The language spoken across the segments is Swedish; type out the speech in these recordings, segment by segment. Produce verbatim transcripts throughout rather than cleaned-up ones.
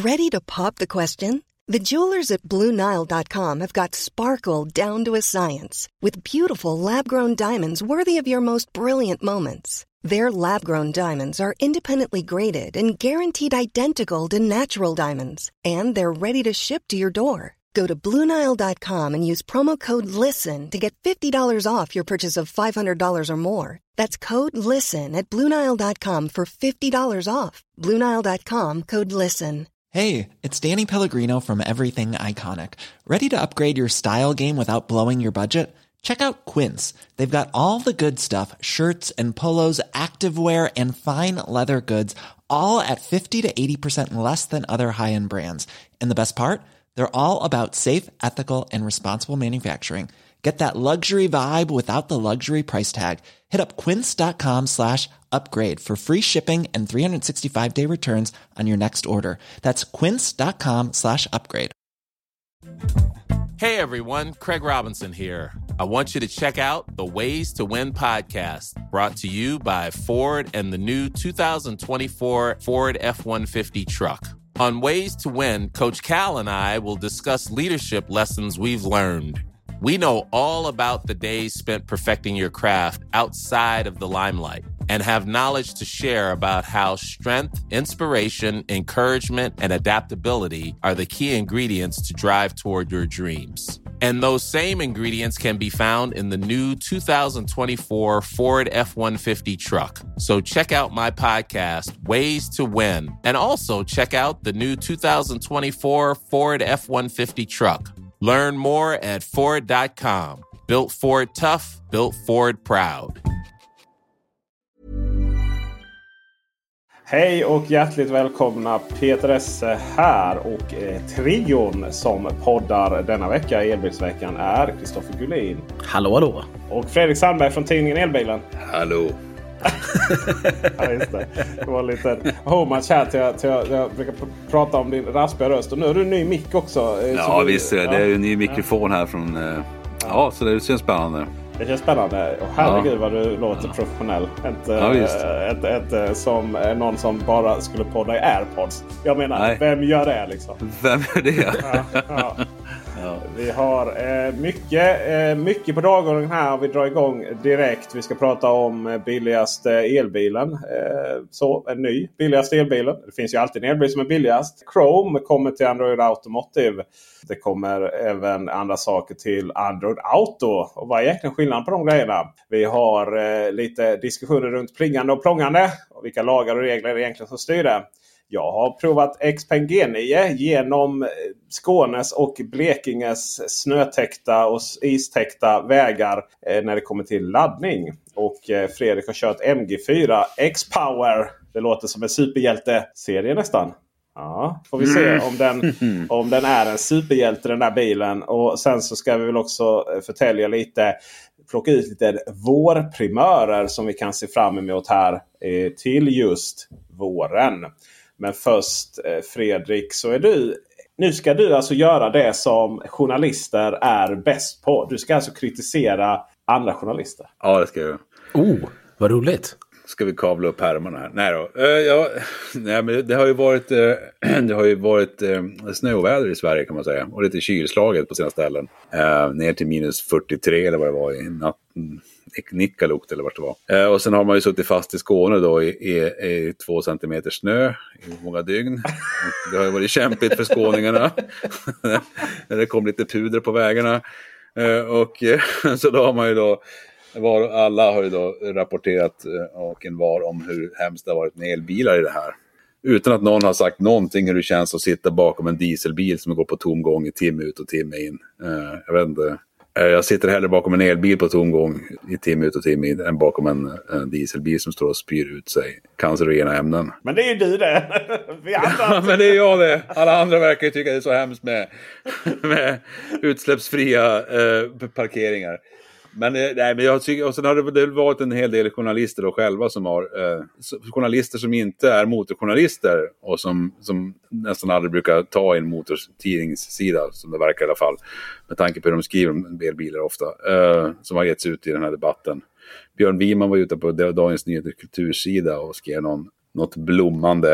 Ready to pop the question? The jewelers at Blue Nile dot com have got sparkle down to a science with beautiful lab-grown diamonds worthy of your most brilliant moments. Their lab-grown diamonds are independently graded and guaranteed identical to natural diamonds, and they're ready to ship to your door. Go to Blue Nile dot com and use promo code LISTEN to get fifty dollars off your purchase of five hundred dollars or more. That's code LISTEN at Blue Nile dot com for fifty dollars off. Blue Nile dot com, code LISTEN. Hey, it's Danny Pellegrino from Everything Iconic. Ready to upgrade your style game without blowing your budget? Check out Quince. They've got all the good stuff, shirts and polos, activewear, and fine leather goods, all at fifty to eighty percent less than other high-end brands. And the best part? They're all about safe, ethical, and responsible manufacturing. Get that luxury vibe without the luxury price tag. Hit up quince.com slash upgrade for free shipping and three sixty-five day returns on your next order. That's quince.com slash upgrade. Hey everyone, Craig Robinson here. I want you to check out the Ways to Win podcast, brought to you by Ford and the new two thousand twenty-four Ford F one fifty truck. On Ways to Win, Coach Cal and I will discuss leadership lessons we've learned. We know all about the days spent perfecting your craft outside of the limelight and have knowledge to share about how strength, inspiration, encouragement, and adaptability are the key ingredients to drive toward your dreams. And those same ingredients can be found in the new two thousand twenty-four Ford F one fifty truck. So check out my podcast, Ways to Win, and also check out the new two thousand twenty-four Ford F one fifty truck. Learn more at Ford dot com. Built Ford tough, built Ford proud. Hej och hjärtligt välkomna, Peter Esse här, och eh, trion som poddar denna vecka i Elbilsveckan är Kristoffer Gullin. Hallå hallå. Och Fredrik Sandberg från tidningen Elbilen. Hallå. Ja, just det. Det var lite homage här till jag, till jag, jag brukar pr- prata om din raspiga röst. Och nu är du en ny mick också. Ja du, visst, ja. Det är ju en ny mikrofon här från... Ja, ja så det känns spännande. Det känns spännande. Och herregud ja. vad du låter ja. professionell. Inte, ja, inte, inte som någon som bara skulle podda i AirPods. Jag menar, Nej. vem gör det liksom? Vem gör det? Ja, ja. Ja. Vi har eh, mycket, eh, mycket på dagordningen här. Vi drar igång direkt. Vi ska prata om eh, billigaste elbilen. Eh, så, en ny billigaste elbilen. Det finns ju alltid en elbil som är billigast. Chrome kommer till Android Automotive. Det kommer även andra saker till Android Auto. Och vad är egentligen skillnaden på de grejerna? Vi har eh, lite diskussioner runt plingande och plångande. Och vilka lagar och regler egentligen som styr det. Jag har provat Xpeng G nio genom Skånes och Blekinges snötäckta och istäckta vägar eh, när det kommer till laddning. Och eh, Fredrik har kört M G fyra X-Power. Det låter som en superhjälte-serie nästan. Ja, får vi se om den, om den är en superhjälte, den där bilen. Och sen så ska vi väl också förtälja lite, plocka ut lite vårprimörer som vi kan se fram emot här eh, till just våren. Men först Fredrik, så är du, nu ska du alltså göra det som journalister är bäst på. Du ska alltså kritisera andra journalister. Ja, det ska jag. Oh, vad roligt. Ska vi kavla upp härmarna här? Nej då. Uh, ja, nej, men det har ju varit, uh, det har ju varit uh, snöväder i Sverige kan man säga. Och lite kylslaget på sina ställen. Uh, ner till minus fyrtiotre eller vad det var i natten. Nikkalukt eller vad det var. Uh, och sen har man ju suttit fast i Skåne då i, i, i två centimeter snö i många dygn. Det har ju varit kämpigt för skåningarna. Det kom lite puder på vägarna. Uh, och uh, så då har man ju då Var, alla har ju då rapporterat och en var om hur hemskt det har varit med elbilar i det här. Utan att någon har sagt någonting hur det känns att sitta bakom en dieselbil som går på tomgång i timme ut och timme in. Uh, jag vet inte. Uh, jag sitter hellre bakom en elbil på tomgång i timme ut och timme in än bakom en, en dieselbil som står och spyr ut sig cancerogena ämnen. Men det är ju du det. Vi andra... Ja, men det är jag det. Alla andra verkar ju tycka det är så hemskt med, med utsläppsfria uh, parkeringar. Men, nej, men jag tycker, och sen har det väl varit en hel del journalister då själva som har eh, journalister som inte är motorjournalister och som, som nästan aldrig brukar ta en motortidningssida som det verkar i alla fall med tanke på hur de skriver om elbilar ofta eh, som har getts ut i den här debatten. Björn Wiman var ute på Dagens Nyheter kultursida och skrev någon något blommande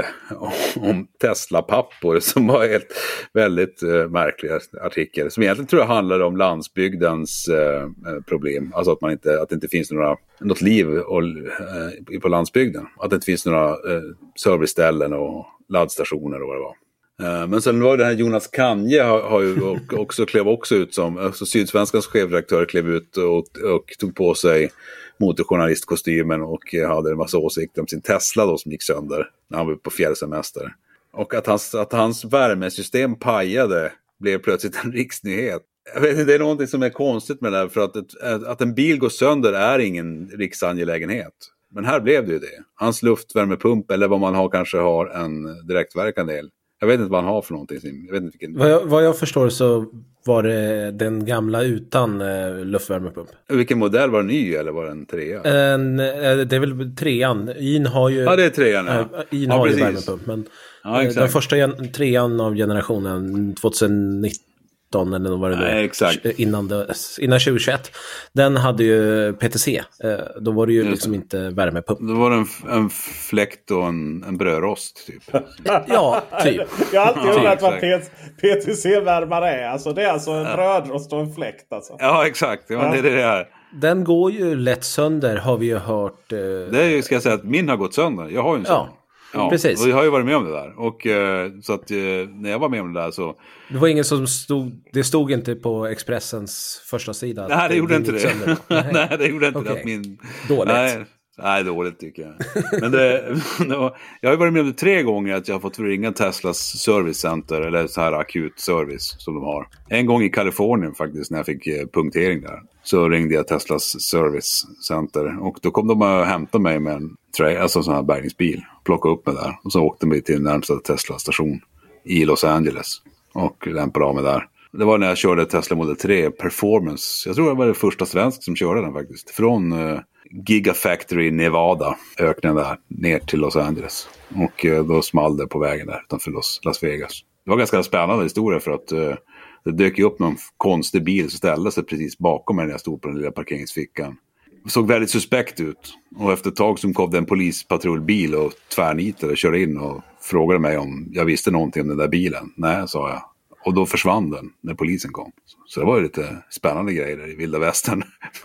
om Tesla-pappor som var helt väldigt uh, märkliga artikel. Som egentligen tror jag handlar om landsbygdens uh, problem. Alltså att, man inte, att det inte finns några, något liv och, uh, på landsbygden. Att det inte finns några uh, serviceställen och laddstationer och vad det var. Men sen var det här Jonas Kanje har, har ju också klev också ut som alltså Sydsvenskans chefredaktör klev ut och, och tog på sig motorjournalistkostymen och hade en massa åsikter om sin Tesla då som gick sönder när han var på fjällsemester. Och att hans, att hans värmesystem pajade blev plötsligt en riksnyhet. Jag vet inte, det är någonting som är konstigt med det här, för att, ett, att en bil går sönder är ingen riksangelägenhet. Men här blev det ju det. Hans luftvärmepump eller vad man har kanske har en direktverkande el. Jag vet inte vad han har för någonting. Jag vet inte vilken... vad, jag, vad jag förstår så var det den gamla utan eh, luftvärmepump. Vilken modell var det, ny eller var det en trea? En, eh, det är väl trean. In har ju, ja, det är trean. Ja. Äh, In ja, har precis. ju värmepump. Men ja, eh, den första gen- trean av generationen tjugonitton eller vad det nu är, exakt. Innan, det, innan tjugohundratjugoett. Den hade ju P T C. Eh, då var det ju Just liksom det. Inte värmepump. Då var det en, en fläkt och en, en brödrost typ. Ja, typ. Jag har alltid undrat ja, vad P T C-värmare är. Alltså, det är alltså en brödrost och en fläkt. Alltså. Ja, exakt. Ja, ja. Det är det här. Den går ju lätt sönder, har vi ju hört. Eh... Det är ju, ska jag säga, att min har gått sönder. Jag har ju en sån. Ja. Ja, precis. Och jag har ju varit med om det där. Och uh, så att uh, när jag var med om det där så... Det var ingen som stod... Det stod inte på Expressens första sida. Nej, det gjorde inte det. Nej. Nej, det gjorde inte okay. det. Att min... Dåligt. Nej, nej, dåligt tycker jag. Men det, det var, jag har ju varit med om det tre gånger att jag har fått ringa Teslas servicecenter eller så här akut service som de har. En gång i Kalifornien faktiskt när jag fick punktering där. Så ringde jag Teslas servicecenter och då kom de och hämtade mig med en tray, alltså en sån här bärgningsbil. Plockade upp mig där och så åkte vi till närmsta Tesla-station i Los Angeles och lämpade av mig där. Det var när jag körde Tesla Model tre Performance. Jag tror jag var det första svensk som körde den faktiskt. Från uh, Gigafactory Nevada, öknen där, ner till Los Angeles. Och uh, då small det på vägen där utanför Los, Las Vegas. Det var ganska spännande historia för att uh, det dök upp någon konstig bil som ställde sig precis bakom mig när jag stod på den lilla parkeringsfickan. Det såg väldigt suspekt ut. Och efter ett tag som kom det en polispatrullbil och tvärnitade och körde in och frågade mig om jag visste någonting om den där bilen. Nej, sa jag. Och då försvann den när polisen kom. Så det var ju lite spännande grejer i vilda västern.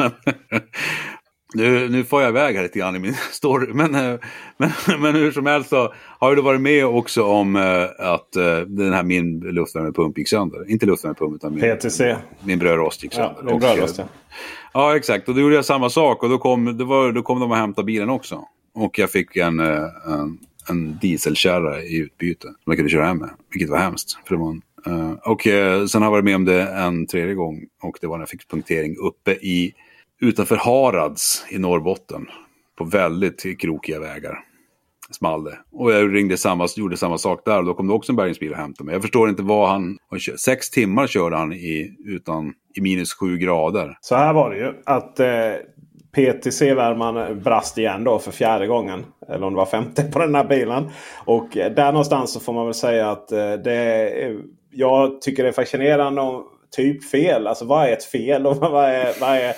nu, nu får jag iväg här lite grann i min story. Men, men, men hur som helst så har du varit med också om att den här min luftvärmepump gick sönder. Inte luftvärmepump utan min, P T C. Min brödrost gick sönder. Ja, min brödrost, ja. Ja, exakt. Och då gjorde jag samma sak. Och då kom, det var, då kom de och hämtade bilen också. Och jag fick en... en en dieselkärra i utbyte som jag kunde köra hem med, vilket var hemskt för det var en, uh, och uh, sen har jag varit med om det en tredje gång och det var när jag fick punktering uppe i utanför Harads i Norrbotten på väldigt krokiga vägar small det. Och jag ringde samma, gjorde samma sak där och då kom det också en bärgningsbil och hämtade mig. Jag förstår inte vad han, sex timmar körde han i, utan, i minus sju grader. Så här var det ju att eh... P T C-värman brast igen då för fjärde gången. Eller om det var femte på den här bilen. Och där någonstans så får man väl säga att det är, jag tycker det är fascinerande om typ fel. Alltså vad är ett fel och vad är... Vad är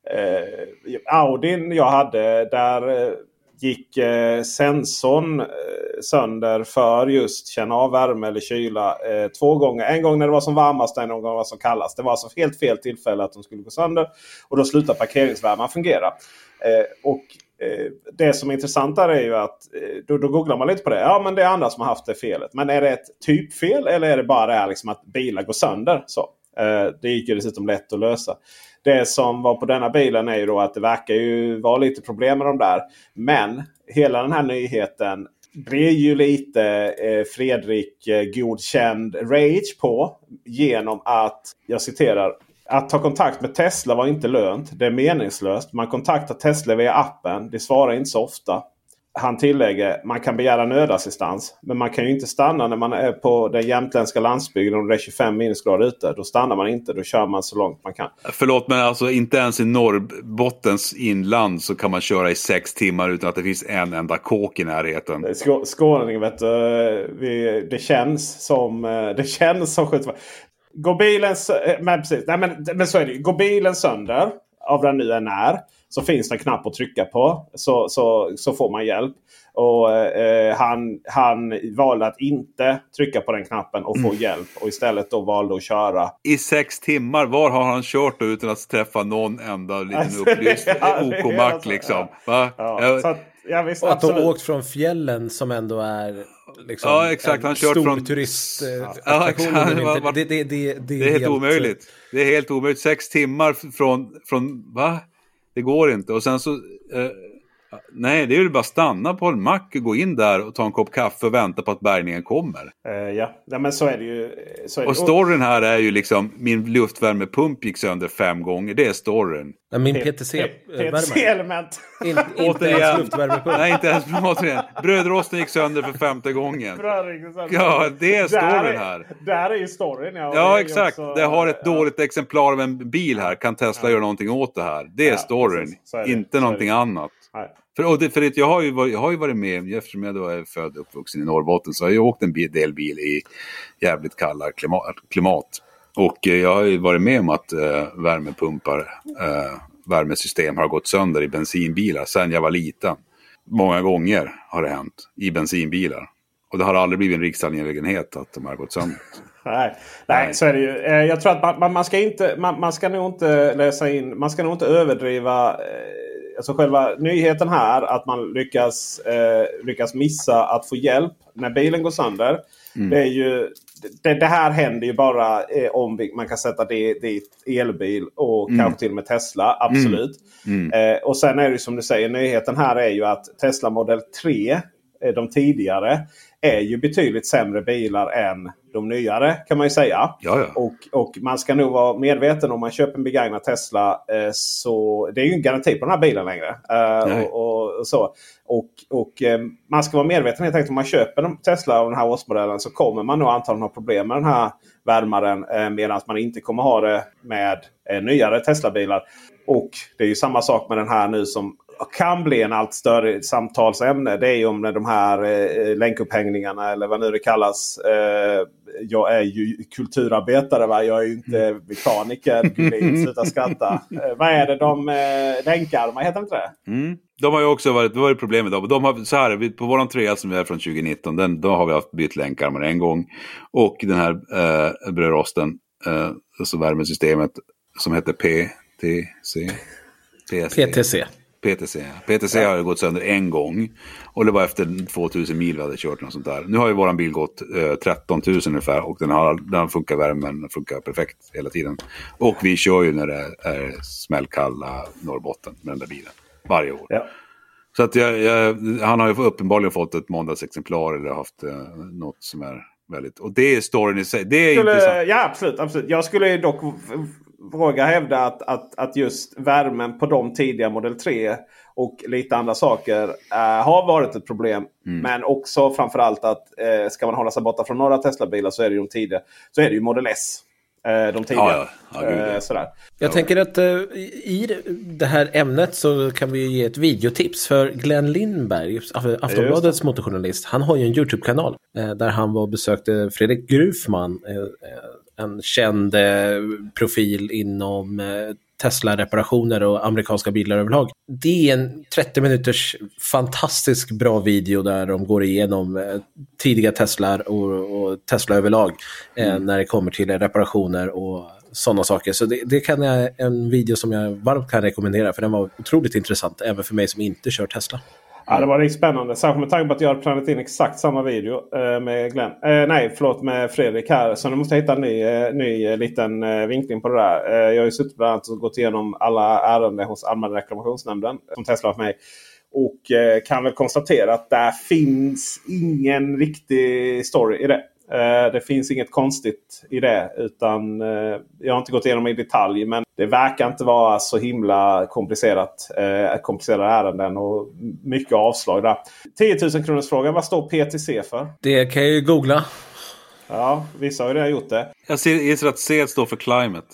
eh, Audin jag hade där eh, gick eh, sensorn eh, sönder för just känna av värme eller kyla eh, två gånger. En gång när det var som varmast och en gång när det var som kallast. Det var alltså helt fel tillfälle att de skulle gå sönder. Och då slutar parkeringsvärmen fungera. Eh, och eh, det som är intressant där är ju att eh, då, då googlar man lite på det. Ja, men det är andra som har haft det felet. Men är det ett typfel eller är det bara det här liksom att bilar går sönder? Så. Eh, det gick ju dessutom lätt att lösa. Det som var på denna bilen är ju då att det verkar ju vara lite problem med de där. Men hela den här nyheten blir ju lite eh, Fredrik eh, godkänd rage på genom att, jag citerar, att ta kontakt med Tesla var inte lönt. Det är meningslöst. Man kontaktar Tesla via appen. Det svarar inte så ofta. Han tillägger, man kan begära nödassistans. Men man kan ju inte stanna när man är på den jämtländska landsbygden och det är tjugofem minusgrader ute. Då stannar man inte, då kör man så långt man kan. Förlåt, men alltså inte ens i Norrbottens inland så kan man köra i sex timmar utan att det finns en enda kåk i närheten. Skå- Skåning, vet du, vi, det känns som... Det känns som skjut. Går bilen... Men precis, nej men, men så är det. Går bilen sönder... av den nu än är, så finns det en knapp att trycka på. Så, så, så får man hjälp. Och eh, han, han valde att inte trycka på den knappen och få mm. hjälp. Och istället då valde att köra. I sex timmar, var har han kört då utan att träffa någon enda liten alltså, upplyst ja, O K-mack liksom? Va? Ja, ja, så att, ja, visst, och att de åkt från fjällen som ändå är liksom ja, exakt. Han kört stor från turist. Ja, ja, exakt. Det, det, det, det, det är helt, helt omöjligt. Det är helt omöjligt. Sex timmar från, från va? Det går inte. Och sen så... Eh, nej, det är ju bara stanna på en mack, gå in där och ta en kopp kaffe och vänta på att bärgningen kommer. Uh, ja. ja, men så är det ju. Så är och det. storyn här är ju liksom, min luftvärmepump gick sönder fem gånger, det är storyn. Ja, min P T C-element. In, inte ens luftvärmepump. Nej, inte ens återigen. Brödrosten gick sönder för femte gången. Ja, det är storyn här. Där är ju storyn. Ja, ja exakt. Också, det har ett ja. dåligt exemplar av en bil här. Kan Tesla ja. göra någonting åt det här? Det är ja, storyn. Är det. Inte så någonting annat. Nej. För, och det, för det, jag, har ju varit, jag har ju varit med, eftersom jag då är född och uppvuxen i Norrbotten, så har jag åkt en bil, del bil i jävligt kalla klimat. klimat. Och eh, jag har ju varit med om att eh, värmepumpar, eh, värmesystem har gått sönder i bensinbilar sedan jag var liten. Många gånger har det hänt i bensinbilar. Och det har aldrig blivit en riksangelägenhet att de har gått sönder. Nej, nej, så är det ju. Jag tror att man, man ska inte, man, man ska nog inte läsa in, man ska nog inte överdriva. Alltså själva nyheten här att man lyckas, eh, lyckas missa att få hjälp när bilen går sönder. Mm. Det är ju det, det här händer ju bara eh, om vi, man kan sätta det dit elbil och mm. kanske till och med Tesla, absolut. Mm. Mm. Eh, och sen är det ju som du säger, nyheten här är ju att Tesla Model tre, eh, de tidigare, är ju betydligt sämre bilar än de nyare, kan man ju säga. Jaja. Och, och man ska nog vara medveten om man köper en begagnad Tesla, eh, så det är ju en garanti på den här bilen längre. Eh, och, och, och så. Och, och eh, man ska vara medveten helt enkelt om man köper en Tesla av den här årsmodellen, så kommer man nog antagligen ha problem med den här värmaren, eh, medan man inte kommer ha det med eh, nyare Tesla-bilar. Och det är ju samma sak med den här nu som kan bli en allt större samtalsämne. Det är ju om de här eh, länkupphängningarna eller vad nu det kallas. Eh, jag är ju kulturarbetare, va? Jag är ju inte mekaniker. Sluta skratta. Eh, vad är det de eh, länkar? Vad heter inte det? Mm. De har ju också varit, det var ju problemet då. De har, så här, på våran trea som vi är från tjugo nitton, den, då har vi haft bytt länkarmar en gång. Och den här eh, brödrosten, eh, alltså värmesystemet som heter P T C. P T C. P T C. P T C ja. har gått sönder en gång. Och det var efter tvåtusen mil vi hade kört och sånt där. Nu har ju våran bil gått eh, tretton tusen ungefär. Och den har, den funkar värmen, den funkar perfekt hela tiden. Och vi kör ju när det är smällkalla Norrbotten med den där bilen. Varje år. Ja. Så att jag, jag, han har ju uppenbarligen fått ett måndagsexemplar eller haft eh, något som är väldigt... Och det är storyn i sig. Det är skulle, intressant. Ja, absolut, absolut. Jag skulle dock våga hävda att, att, att just värmen på de tidiga Model tre och lite andra saker äh, har varit ett problem. Mm. Men också framförallt att äh, ska man hålla sig borta från några Tesla-bilar, så är det ju de tidiga. Så är det ju Model S. De tidiga. Ja, ja. Ja, sådär. Jag ja. tänker att uh, i det här ämnet så kan vi ge ett videotips för Glenn Lindberg, Aftonbladets motorjournalist. Han har ju en YouTube-kanal uh, där han var och besökte Fredrik Grufman, uh, en känd uh, profil inom uh, Tesla-reparationer och amerikanska bilar överlag. Det är en trettio minuters fantastisk bra video där de går igenom eh, tidiga Teslar och, och Tesla överlag eh, mm. när det kommer till reparationer och sådana saker. Så det, det kan jag, en video som jag varmt kan rekommendera, för den var otroligt intressant även för mig som inte kör Tesla. Ja, det var riktigt spännande. Särskilt med tanke på att jag har planerat in exakt samma video eh, med Glenn. Eh, nej, förlåt, med Fredrik här. Så nu måste jag hitta en ny, eh, ny eh, liten eh, vinkling på det där. Eh, jag har ju suttit bland annat och gått igenom alla ärenden hos Allmänna reklamationsnämnden som Tesla har för mig. Och eh, kan väl konstatera att där finns ingen riktig story i det. Eh, det finns inget konstigt i det, utan eh, jag har inte gått igenom i detalj, men det verkar inte vara så himla komplicerat, eh, komplicerade ärenden och mycket avslag där. tio tusen kronors frågan, vad står P T C för? Det kan jag ju googla. Ja, vissa har ju redan gjort det. Jag ser att C står för climate.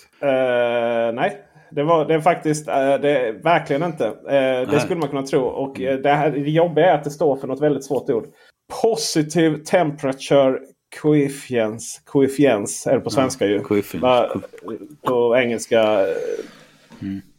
Eh, nej. Det var det är faktiskt äh, det, verkligen inte. Äh, det skulle man kunna tro. Och äh, det, här, det jobbiga är att det står för något väldigt svårt ord. Positive temperature coefficients. Coefficients är det på svenska ju. Coefficients. På engelska. Mm.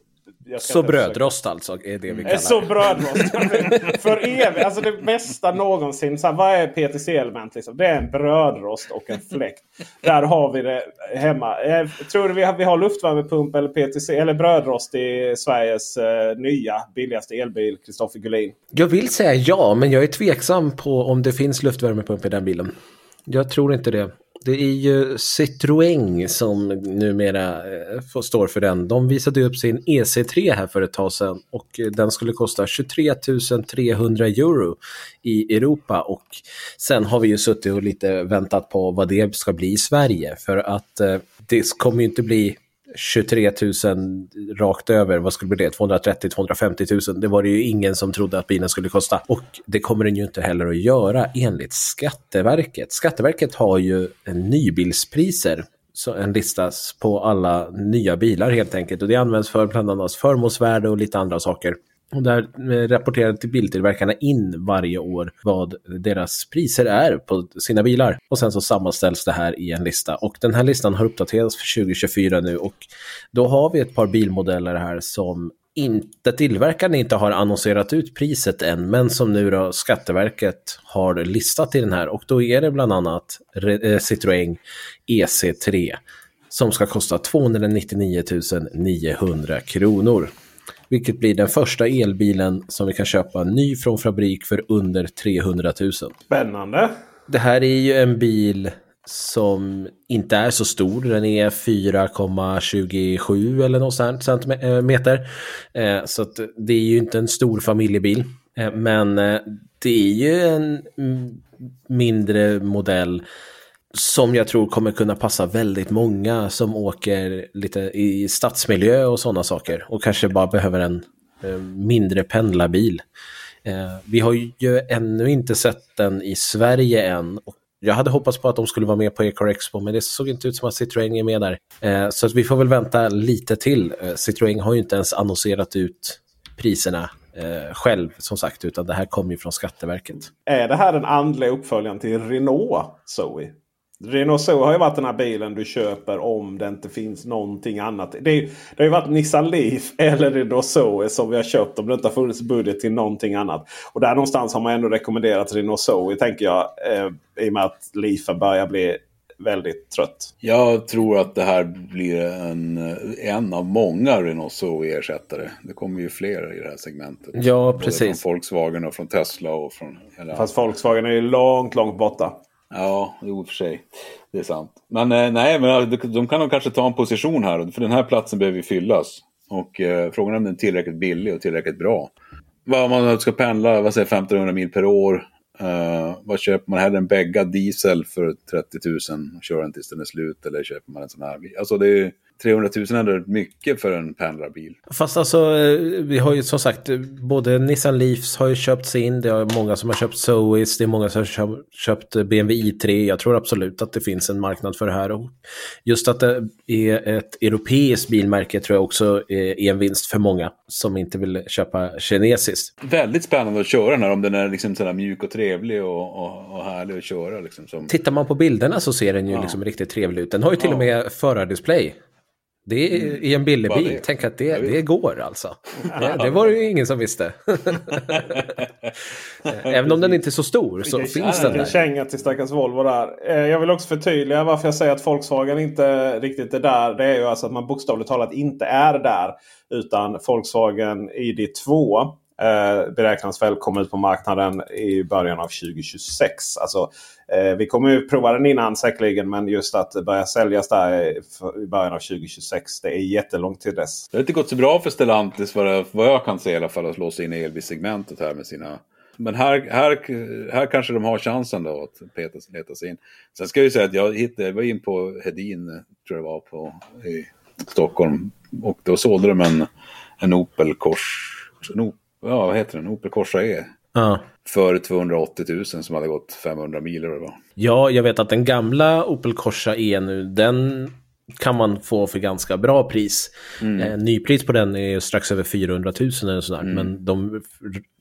Så brödrost alltså är det vi kallar. Så brödrost. För evigt. Alltså det bästa någonsin. Så här, vad är P T C-element? Liksom? Det är en brödrost och en fläkt. Där har vi det hemma. Jag tror du vi har, vi har luftvärmepump eller P T C eller brödrost i Sveriges uh, nya billigaste elbil, Kristoffer Gullin? Jag vill säga ja, men jag är tveksam på om det finns luftvärmepump i den bilen. Jag tror inte det. Det är ju Citroën som numera eh, får står för den. De visade upp sin E C tre här för ett tag sedan och den skulle kosta tjugotre tusen trehundra euro i Europa, och sen har vi ju suttit och lite väntat på vad det ska bli i Sverige, för att eh, det kommer ju inte bli tjugotre tusen rakt över. Vad skulle bli det? tvåhundratrettio till tvåhundrafemtio tusen. Det var det ju ingen som trodde att bilen skulle kosta. Och det kommer den ju inte heller att göra enligt Skatteverket. Skatteverket har ju en nybilspriser, så en lista på alla nya bilar helt enkelt. Och det används för bland annat förmånsvärde och lite andra saker. Och där rapporterar till biltillverkarna in varje år vad deras priser är på sina bilar. Och sen så sammanställs det här i en lista. Och den här listan har uppdaterats för tjugo tjugofyra nu. Och då har vi ett par bilmodeller här som inte tillverkarna inte har annonserat ut priset än. Men som nu då Skatteverket har listat i den här. Och då är det bland annat Citroën E C tre som ska kosta tvåhundranittionio tusen niohundra kronor. Vilket blir den första elbilen som vi kan köpa ny från fabrik för under trehundra tusen. Spännande. Det här är ju en bil som inte är så stor. Den är fyra komma tjugosju eller något sånt centimeter. Så att det är ju inte en stor familjebil. Men det är ju en mindre modell som jag tror kommer kunna passa väldigt många som åker lite i stadsmiljö och sådana saker. Och kanske bara behöver en eh, mindre pendlarbil. Eh, vi har ju ännu inte sett den i Sverige än. Och jag hade hoppats på att de skulle vara med på Ecar Expo, men det såg inte ut som att Citroën är med där. Eh, så att vi får väl vänta lite till. Eh, Citroën har ju inte ens annonserat ut priserna eh, själv som sagt, utan det här kommer ju från Skatteverket. Är det här den andliga uppföljaren till Renault Zoe? Renault Zoe har ju varit den här bilen du köper om det inte finns någonting annat. Det, är, det har ju varit Nissan Leaf eller Renault Zoe som vi har köpt om det inte har funnits budget till någonting annat. Och där någonstans har man ändå rekommenderat Renault Zoe, tänker jag, eh, i och med att Leafen börjar bli väldigt trött. Jag tror att det här blir en, en av många Renault Zoe-ersättare. Det kommer ju fler i det här segmentet. Ja, både precis. Från Volkswagen och från Tesla och från hela... Fast Volkswagen är ju långt, långt borta. Ja, jo för sig. Det är sant. Men eh, nej, men de kan nog kanske ta en position här. För den här platsen behöver ju fyllas. Och eh, frågan är om den är tillräckligt billig och tillräckligt bra. Vad man ska pendla, vad säger femtonhundra mil per år. Uh, vad köper man? Hellre en beggad diesel för trettio tusen och kör den tills den är slut, eller köper man en sån här bil? Alltså det är trehundra tusen är mycket för en pendlarbil. Fast alltså, vi har ju som sagt, både Nissan Leafs har ju köpts in, det är många som har köpt Zoes, det är många som har köpt B M W i tre. Jag tror absolut att det finns en marknad för det här. Och just att det är ett europeiskt bilmärke tror jag också är en vinst för många som inte vill köpa kinesiskt. Väldigt spännande att köra den här, om den är liksom sådär mjuk och trevlig och, och, och härlig att köra. Liksom, som... Tittar man på bilderna så ser den ju ja. liksom riktigt trevlig ut. Den har ju till ja. och med förardisplay. Det är mm. i en billig bil. Det? Tänk att det, det går alltså. Det, det var ju ingen som visste. Även om den inte är så stor så Vilka finns den där. Känga till stackars Volvo där. Jag vill också förtydliga varför jag säger att Volkswagen inte riktigt är där. Det är ju alltså att man bokstavligt talat inte är där. Utan Volkswagen I D två eh, beräknas väl komma ut på marknaden i början av tjugo tjugosex. Alltså eh, vi kommer ju prova den innan säkerligen, men just att börja säljas där i början av tjugo tjugosex, det är jättelångt till dess. Det har inte gått så bra för Stellantis vad, vad jag kan se i alla fall, att låsa in elbilssegmentet här med sina... Men här, här, här kanske de har chansen då att peta, leta sig in. Sen ska jag ju säga att jag hittade, var in på Hedin, tror jag var, på i Stockholm. Och då sålde de en, en Opel Kors... En Opel, ja, vad heter den? Opel Corsa E. Ja. För tvåhundraåttio tusen som hade gått femhundra mil eller vad. Ja, jag vet att den gamla Opel Corsa E nu, den kan man få för ganska bra pris. Mm. Eh, nypris på den är strax över fyrahundra tusen eller sådär. Mm. Men de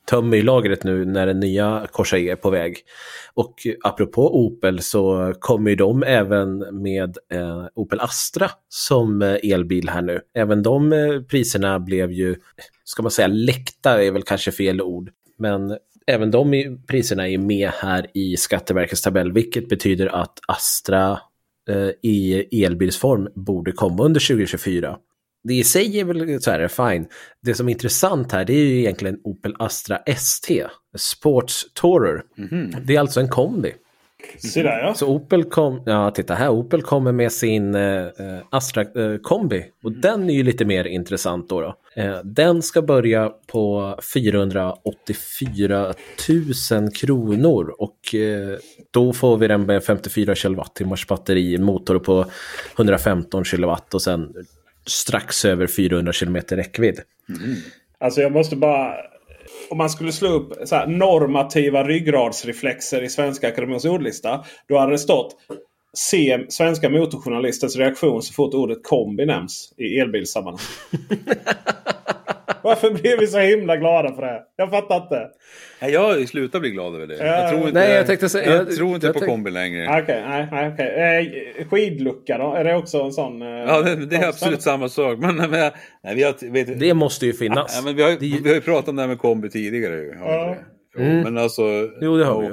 tömmer ju lagret nu när den nya Corsa E är på väg. Och apropå Opel så kommer ju de även med eh, Opel Astra som eh, elbil här nu. Även de eh, priserna blev ju, ska man säga läckta är väl kanske fel ord. Men även de priserna är med här i Skatteverkets tabell, vilket betyder att Astra eh, i elbilsform borde komma under tjugo tjugofyra. Det i sig är väl så här, fine. Det som är intressant här, det är ju egentligen Opel Astra S T, Sports Tourer. Mm-hmm. Det är alltså en kombi. Så där, ja. Så Opel kom, ja titta här, Opel kommer med sin eh, Astra eh, kombi. Och den är ju lite mer intressant då. då. Eh, den ska börja på fyrahundraåttiofyra tusen kronor. Och eh, då får vi den med femtiofyra kilowattimmars batteri, motor på hundrafemton kilowatt och sen strax över fyrahundra kilometer räckvidd. Mm. Alltså jag måste bara, om man skulle slå upp så här, normativa ryggradsreflexer i Svenska Akademiens ordlista, då hade det stått se svenska motorjournalistens reaktion så fort ordet kombi nämns i elbilssammanhang. Varför blev vi så himla glada för det? Jag fattar inte. Nej, jag slutar bli glad över det. Ja. Jag tror inte, nej, jag tänkte säga, jag, jag, tror inte jag på tänk... kombi längre. Okej, okay, nej, nej, okej. Okay. Eh, skidlucka då? Är det också en sån? Eh, ja, det, det är absolut samma sak. Men, men nej, vi har, vet, det måste ju finnas. Ja, men vi, har, det... vi har ju pratat om det här med kombi tidigare. Ja. Jo, mm. Men alltså... Jo, det har vi ju.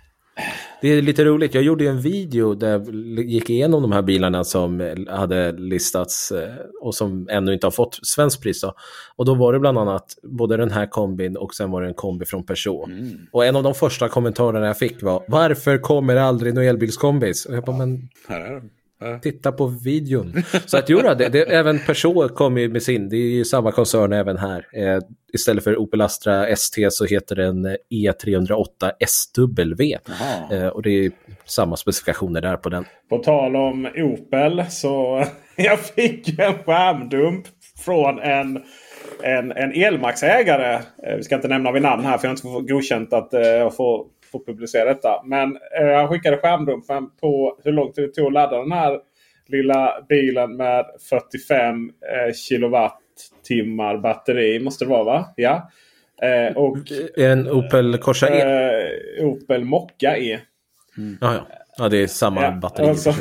Det är lite roligt. Jag gjorde en video där jag gick igenom de här bilarna som hade listats och som ännu inte har fått svensk pris då. Och då var det bland annat både den här kombin och sen var det en kombi från Peugeot. Mm. Och en av de första kommentarerna jag fick var: varför kommer det aldrig någon elbilskombis? Och jag bara, men... Här är de. Titta på videon. Så att göra det, det, även Peugeot kommer ju med sin, det är ju samma koncern även här. Eh, istället för Opel Astra S T så heter den E tre noll åtta S W. Eh, och det är samma specifikationer där på den. På tal om Opel så jag fick en skärmdump från en, en, en Elmax-ägare. Eh, vi ska inte nämna vid namn här för jag har inte fått godkänt att eh, jag får få publicera detta. Men eh, jag skickade skärmdumpen på hur långt det tog att ladda den här lilla bilen med fyrtiofem eh, kilowattimmar batteri. Måste det vara, va? Ja. Eh, och en Opel Corsa E. Eh, Opel Mokka E. Mm. Ah, ja. ja, det är samma ja, batteri. Alltså,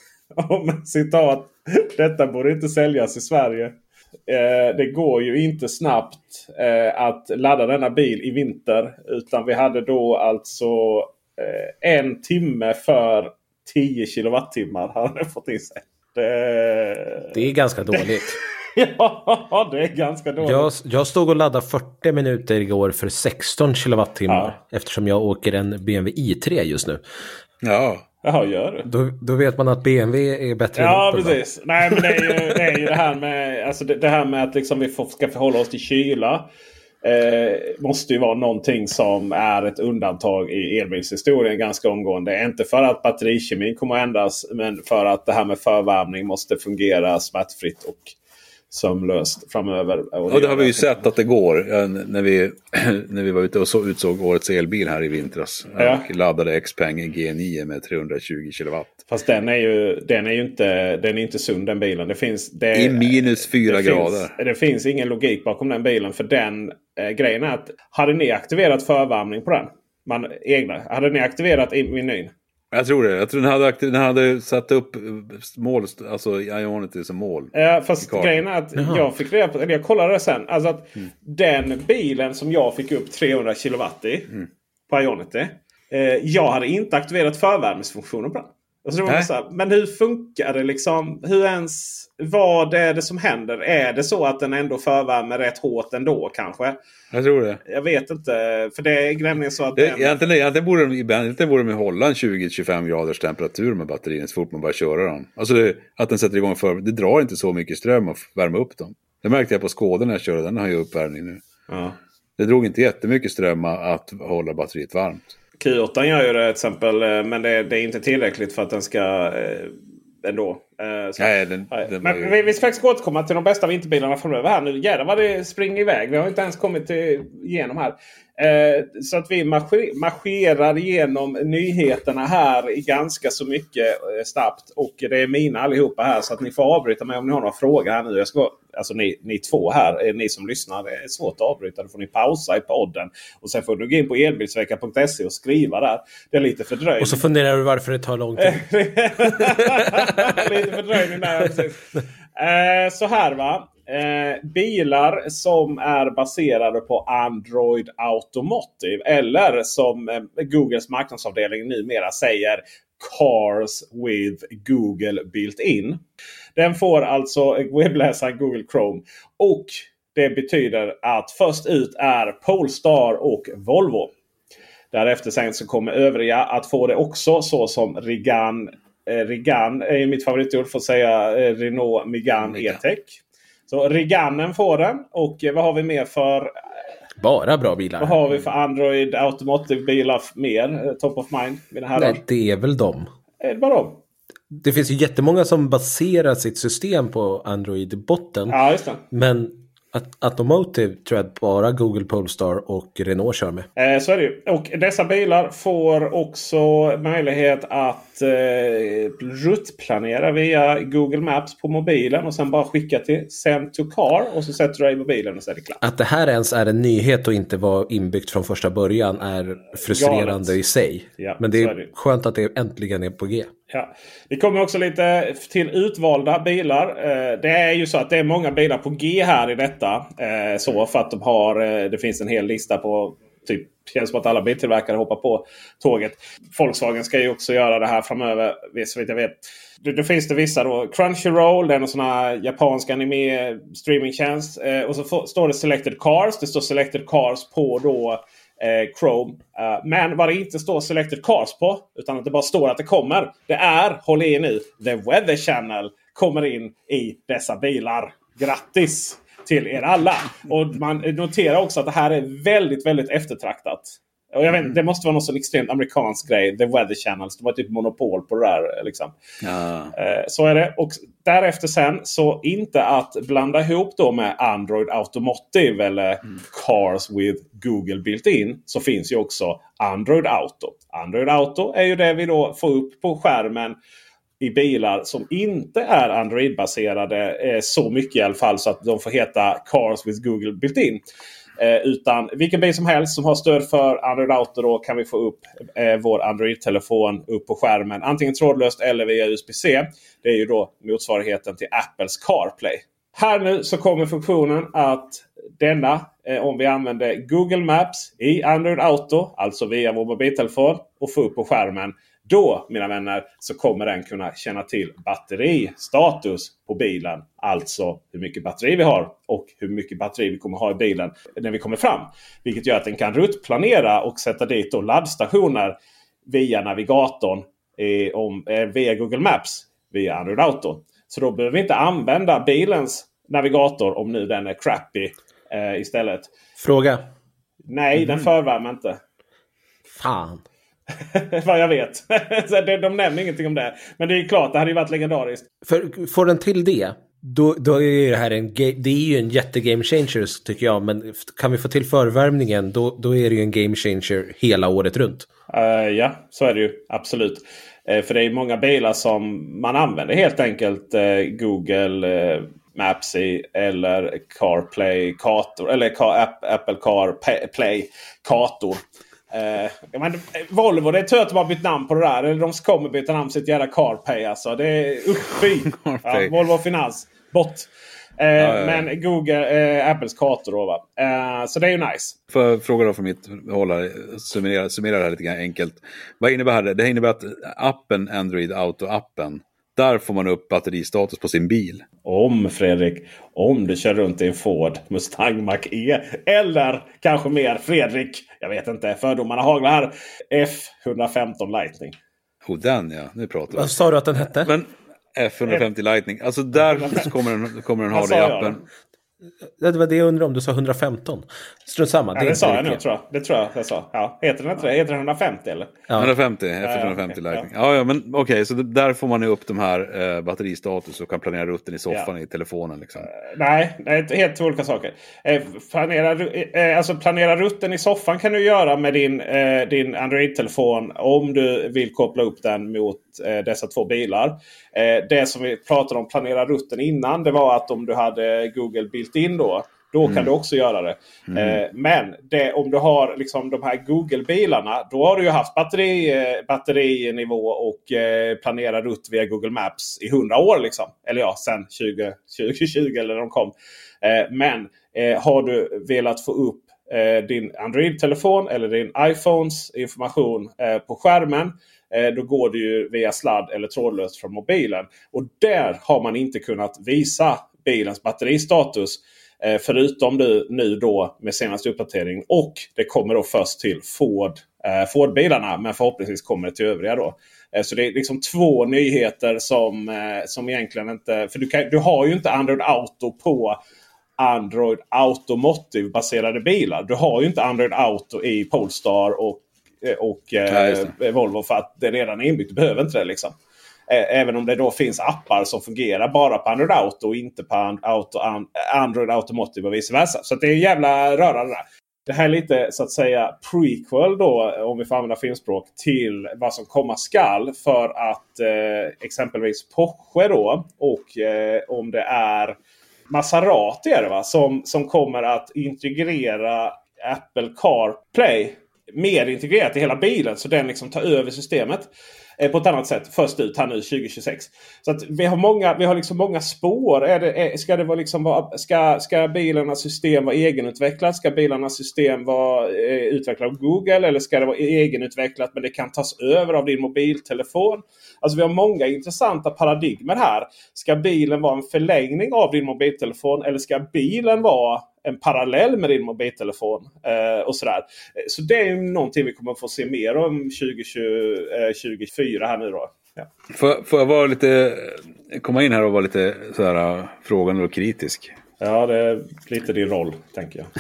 om citat, detta borde inte säljas i Sverige. Eh, det går ju inte snabbt eh, att ladda denna bil i vinter. Utan vi hade då alltså eh, en timme för tio kilowattimmar hade fått i sig. Det, det är ganska dåligt. Ja, det är ganska dåligt. Jag, jag stod och laddade fyrtio minuter igår för sexton kilowattimmar. Ja. Eftersom jag åker en B M W i tre just nu. Ja. Jaha, gör det. Då, då vet man att B M W är bättre. Ja, än precis. Nej, men det är ju det, är ju det här med alltså det, det här med att liksom vi får, ska förhålla oss till kyla. Eh, måste ju vara någonting som är ett undantag i elbilshistorien ganska omgående. Inte för att batterikemin kommer att ändras, men för att det här med förvärmning måste fungera smärtfritt och sömlöst framöver. Och, och det har vi ju sett att det går ja, när, vi, när vi var ute och så utsåg årets elbil här i vintras. Ja. Och laddade Xpeng G nio med trehundratjugo kilowatt. Fast den är ju, den är ju inte, den är inte sund den bilen. Det finns, det, I minus fyra det grader. Finns, det finns ingen logik bakom den bilen. För den eh, grejen är att hade ni aktiverat förvärmning på den? Man, egna, hade ni aktiverat i menyn? Jag tror det. Jag tror den hade, den hade satt upp mål, alltså Ionity som mål. Ja, fast grejen är att Jaha. jag fick reda på, eller jag kollade det sen. Alltså att mm. den bilen som jag fick upp trehundra kilowatt i mm. på Ionity. Eh, jag hade inte aktiverat förvärmningsfunktionen på den. Alltså det var så här, men hur funkar det liksom? Hur ens, vad är det som händer? Är det så att den ändå förvärmer rätt hårt ändå kanske? Jag tror det. Jag vet inte. För det är nämligen så att... Det, den... egentligen, egentligen borde de, egentligen borde de hålla en tjugo till tjugofem graders temperatur med batterierna så fort man bara köra dem. Alltså det, att den sätter igång för... Det drar inte så mycket ström att värma upp dem. Det märkte jag på Skåden när jag körde. Den har ju uppvärmning nu. Ja. Det drog inte jättemycket ström att hålla batteriet varmt. Q åtta gör ju det till exempel, men det är, det är inte tillräckligt för att den ska eh, ändå Uh, så, Nej, den, den men ju... vi, vi ska faktiskt återkomma till de bästa vinterbilarna framöver här nu. Jävlar vad det springer iväg. Vi har inte ens kommit till, igenom här. Uh, så att vi marscher, marscherar igenom nyheterna här i ganska så mycket uh, snabbt. Och det är mina allihopa här, så att ni får avbryta mig om ni har några frågor här nu. Jag ska, alltså ni, ni två här, ni som lyssnar, det är svårt att avbryta. Då får ni pausa i podden. Och sen får du gå in på elbilsvecka punkt se och skriva där. Det är lite fördröjning. Och så funderar du varför det tar lång tid. Lite fördröjning där. Eh, så här va. Eh, bilar som är baserade på Android Automotive. Eller som eh, Googles marknadsavdelning numera säger, Cars with Google built-in. Den får alltså webbläsaren Google Chrome. Och det betyder att först ut är Polestar och Volvo. Därefter sen så kommer övriga att få det också, så som Rigan. Eh, Rigan är ju mitt favoritord för att säga eh, Renault Megane E-Tech. Så Riganen får den. Och eh, vad har vi mer för... Bara bra bilar. Vad har vi för Android Automotive-bilar mer? Eh, top of mind? Mina herrar. Nej, det är väl dem. Är det bara dem? Det finns ju jättemånga som baserar sitt system på Android i botten. Ja, just det. Men att Automotive tror jag att bara Google Polestar och Renault kör med. Eh, så är det ju. Och dessa bilar får också möjlighet att eh, ruttplanera via Google Maps på mobilen. Och sen bara skicka till Send to Car. Och så sätter du dig i mobilen och så är det klart. Att det här ens är en nyhet och inte var inbyggt från första början är frustrerande Galet. i sig. Ja, men det är, är det. skönt att det äntligen är på G. Ja. Det kommer också lite till utvalda bilar. Det är ju så att det är många bilar på G här i detta. Så för att de har, det finns en hel lista på typ, känns som att alla biltillverkare hoppar på tåget. Volkswagen ska ju också göra det här framöver, så vitt jag vet. Då, då finns det vissa då. Crunchyroll, det är en sån här japansk anime streamingtjänst. Och så får, står det Selected Cars. Det står Selected Cars på då Eh, Chrome. Uh, men vad det inte står Selected Cars på, utan att det bara står att det kommer, det är, håll i nu, The Weather Channel kommer in i dessa bilar. Grattis till er alla. Och man noterar också att det här är väldigt, väldigt eftertraktat. Och jag vet, det måste vara någon sån extremt amerikansk grej. The Weather Channels, de har typ monopol på det där liksom. Ja. Eh, så är det. Och därefter sen så inte att blanda ihop då med Android Automotive eller mm. Cars with Google built-in, så finns ju också Android Auto. Android Auto är ju det vi då får upp på skärmen i bilar som inte är Android-baserade eh, så mycket i alla fall, så att de får heta Cars with Google built-in. Eh, utan vilken bil som helst som har stöd för Android Auto, då kan vi få upp eh, vår Android-telefon upp på skärmen. Antingen trådlöst eller via U S B-C. Det är ju då motsvarigheten till Apples CarPlay. Här nu så kommer funktionen att denna, eh, om vi använder Google Maps i Android Auto, alltså via vår mobiltelefon, och få upp på skärmen. Då, mina vänner, så kommer den kunna känna till batteristatus på bilen. Alltså hur mycket batteri vi har och hur mycket batteri vi kommer ha i bilen när vi kommer fram. Vilket gör att den kan ruttplanera och sätta dit då laddstationer via navigatorn, eh, om, eh, via Google Maps, via Android Auto. Så då behöver vi inte använda bilens navigator om nu den är crappy eh, istället. Fråga. Nej, mm. den förvärmer inte. Fan. Vad jag vet. De nämner ingenting om det. Men det är klart, det hade ju varit legendariskt. För, får den till det, då, då är ju det här en, det är ju en jättegame changer tycker jag. Men kan vi få till förvärmningen, då, då är det ju en game changer hela året runt. Uh, ja, så är det ju. Absolut. Uh, för det är många bilar som man använder helt enkelt uh, Google uh, Maps i, eller CarPlay kartor, eller Car, Apple CarPlay kartor. Uh, men, Volvo, det är tur att de har bytt namn på det där. Eller de kommer byta namn sitt jävla CarPay. Alltså. Det är uppfy. Ja, Volvo Finans. Bort. Uh, ja, ja, ja. Men Google, uh, Apples kartor då, va? Uh, så det är ju nice. Får jag fråga då från mitt håll, summera, summera det här lite grann enkelt. Vad innebär det? Det innebär att appen, Android Auto-appen, där får man upp batteristatus på sin bil. Om Fredrik, om du kör runt i en Ford Mustang Mach-E. Eller kanske mer Fredrik, jag vet inte, fördomarna haglar här. F one fifty Lightning. Oh, den ja, nu pratar vi. Vad sa du att den hette? Men F one fifty Lightning, alltså där kommer den, kommer den ha det i appen. Det var det jag undrar om du sa hundrafemton. Strunt samma. Ja, det, det sa jag nog tror jag. Det tror jag jag sa. Ja. Heter den inte det? Heter den hundrafemtio eller? Ja. hundrafemtio, efter hundrafemtio ja, Lightning. Ja, ja, men okej, okay, så där får man ju upp de här eh, batteristatus och kan planera rutten i soffan ja. i telefonen liksom. Uh, nej, det är helt två olika saker. Eh, planera, eh, alltså planera rutten i soffan kan du göra med din, eh, din Android-telefon om du vill koppla upp den mot eh, dessa två bilar. Eh, det som vi pratade om planera rutten innan, det var att om du hade Google built-in då, då mm. kan du också göra det. Mm. Eh, men det, om du har liksom de här Google-bilarna, då har du ju haft batteri, eh, batterinivå och eh, planera rutt via Google Maps i hundra år liksom. Eller ja, sen tjugo tjugo eller när de kom. Eh, men eh, har du velat få upp eh, din Android-telefon eller din iPhones information eh, på skärmen, eh, då går det ju via sladd eller trådlöst från mobilen. Och där har man inte kunnat visa bilens batteristatus. Förutom du nu då med senaste uppdatering. Och det kommer då först till Ford, eh, Ford-bilarna. Men förhoppningsvis kommer det till övriga då. Eh, så det är liksom två nyheter som, eh, som egentligen inte... För du, kan, du har ju inte Android Auto på Android Automotive baserade bilar. Du har ju inte Android Auto i Polestar och, och eh, ja, Volvo för att det redan är inbyggt. Du behöver inte det liksom. Även om det då finns appar som fungerar bara på Android Auto och inte på Auto, Android Automotive och vice versa. Så det är jävla rörande där. Det här är lite så att säga prequel då, om vi får använda filmspråk, till vad som komma skall. För att eh, exempelvis Porsche då, och eh, om det är Maserati är det, va? Som, som kommer att integrera Apple CarPlay mer integrerat i hela bilen. Så den liksom tar över systemet på ett annat sätt först ut här nu tjugo tjugosex. Så att vi har många, vi har liksom många spår. Är det, är, ska det vara liksom vara, ska, ska bilarnas system vara egenutvecklat? Ska bilarnas system vara eh, utvecklat av Google? Eller ska det vara egenutvecklat men det kan tas över av din mobiltelefon? Alltså vi har många intressanta paradigmer här. Ska bilen vara en förlängning av din mobiltelefon? Eller ska bilen vara en parallell med din mobiltelefon eh, och sådär. Så det är ju någonting vi kommer att få se mer om tjugo tjugo, tjugofyra här nu då. Ja. Får, får jag vara lite, komma in här och vara lite sådär frågande och kritisk? Ja, det är lite din roll, tänker jag.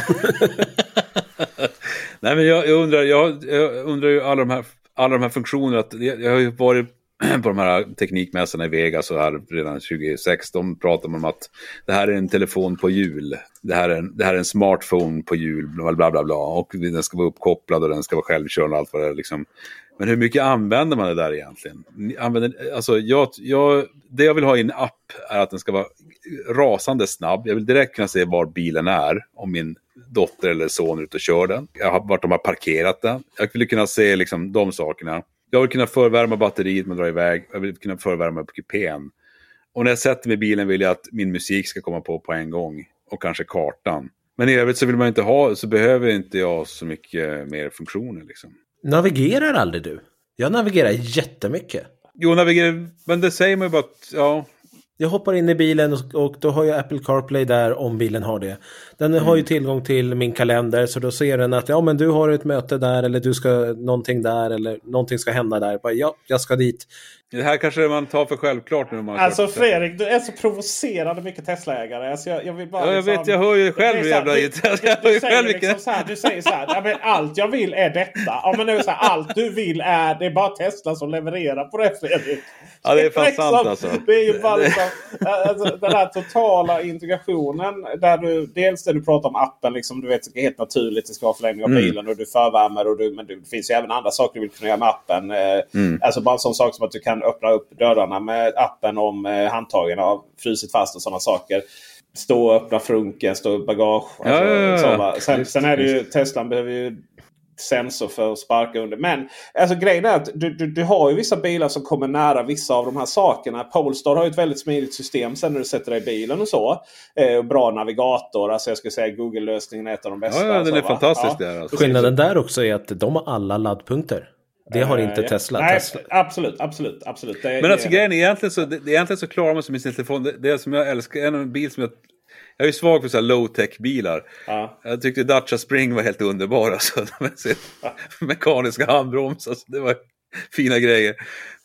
Nej, men jag, jag undrar, jag, jag undrar ju alla de här, alla de här funktionerna. Att jag, jag har ju varit på de här teknikmässorna i Vegas och här redan tjugohundrasexton pratar man om att det här är en telefon på hjul. Det här är en, det här är en smartphone på hjul, bla bla bla bla. Och den ska vara uppkopplad och den ska vara självkörande och allt vad det är liksom. Men hur mycket använder man det där egentligen? Använder, alltså jag, jag, det jag vill ha i en app är att den ska vara rasande snabb. Jag vill direkt kunna se var bilen är om min dotter eller son är ute och kör den. Jag har, vart de har parkerat den. Jag vill kunna se liksom de sakerna. Jag vill kunna förvärma batteriet med att dra iväg. Jag vill kunna förvärma på kupén. Och när jag sätter mig i bilen vill jag att min musik ska komma på på en gång. Och kanske kartan. Men i övrigt så vill man inte ha, så behöver inte jag så mycket mer funktioner liksom. Navigerar aldrig du? Jag navigerar jättemycket. Jo, navigerar, men det säger man ju bara att, ja. Jag hoppar in i bilen och, och då har jag Apple CarPlay där om bilen har det. Den mm. har ju tillgång till min kalender, så då ser den att ja, men du har ett möte där eller du ska någonting där eller någonting ska hända där. Bara, ja, jag ska dit. Det här kanske man tar för självklart nu. Man alltså Fredrik, du är så provocerande mycket Tesla-ägare. Alltså, jag, jag vill bara... Ja, jag liksom, vet, jag hör ju själv hur jävla... Du, du, du, du, säger liksom så här, du säger så här, ja, men allt jag vill är detta. Ja, men nu så här, allt du vill är, det är bara Tesla som levererar på det, Fredrik. Ja, det är fan liksom, sant alltså. Det är ju bara liksom, alltså, den här totala integrationen där du, dels det du pratar om appen, liksom, du vet, det är helt naturligt, det ska vara förlängning av mm. bilen och du förvärmer och du, men det finns ju även andra saker du vill kunna göra med appen. Mm. Alltså bara en sån sak som att du kan öppna upp dörrarna med appen om eh, handtagen har frusit fast och sådana saker. Stå och öppna frunken, stå upp bagage. Alltså, ja, ja, ja. Sen, just, sen är det ju, Teslan behöver ju sensor för att sparka under. Men alltså, grejen är att du, du, du har ju vissa bilar som kommer nära vissa av de här sakerna. Polestar har ju ett väldigt smidigt system sen när du sätter dig i bilen och så. Eh, bra navigator. Alltså jag skulle säga Google-lösningen är ett av de bästa. Ja, ja den är så, fantastisk. Ja. Där, alltså. Skillnaden där också är att de har alla laddpunkter. Det har inte uh, Tesla. Nej, Tesla. absolut, absolut, absolut. Det, men alltså det, grejen är egentligen så, det, egentligen så klarar man sig med sin telefon. Det, det som jag älskar, en bil som jag, jag är ju svag för så här low-tech bilar. Uh. Jag tyckte Dacia Spring var helt underbar. Alltså, med sin mekaniska handbroms. Alltså, det var fina grejer.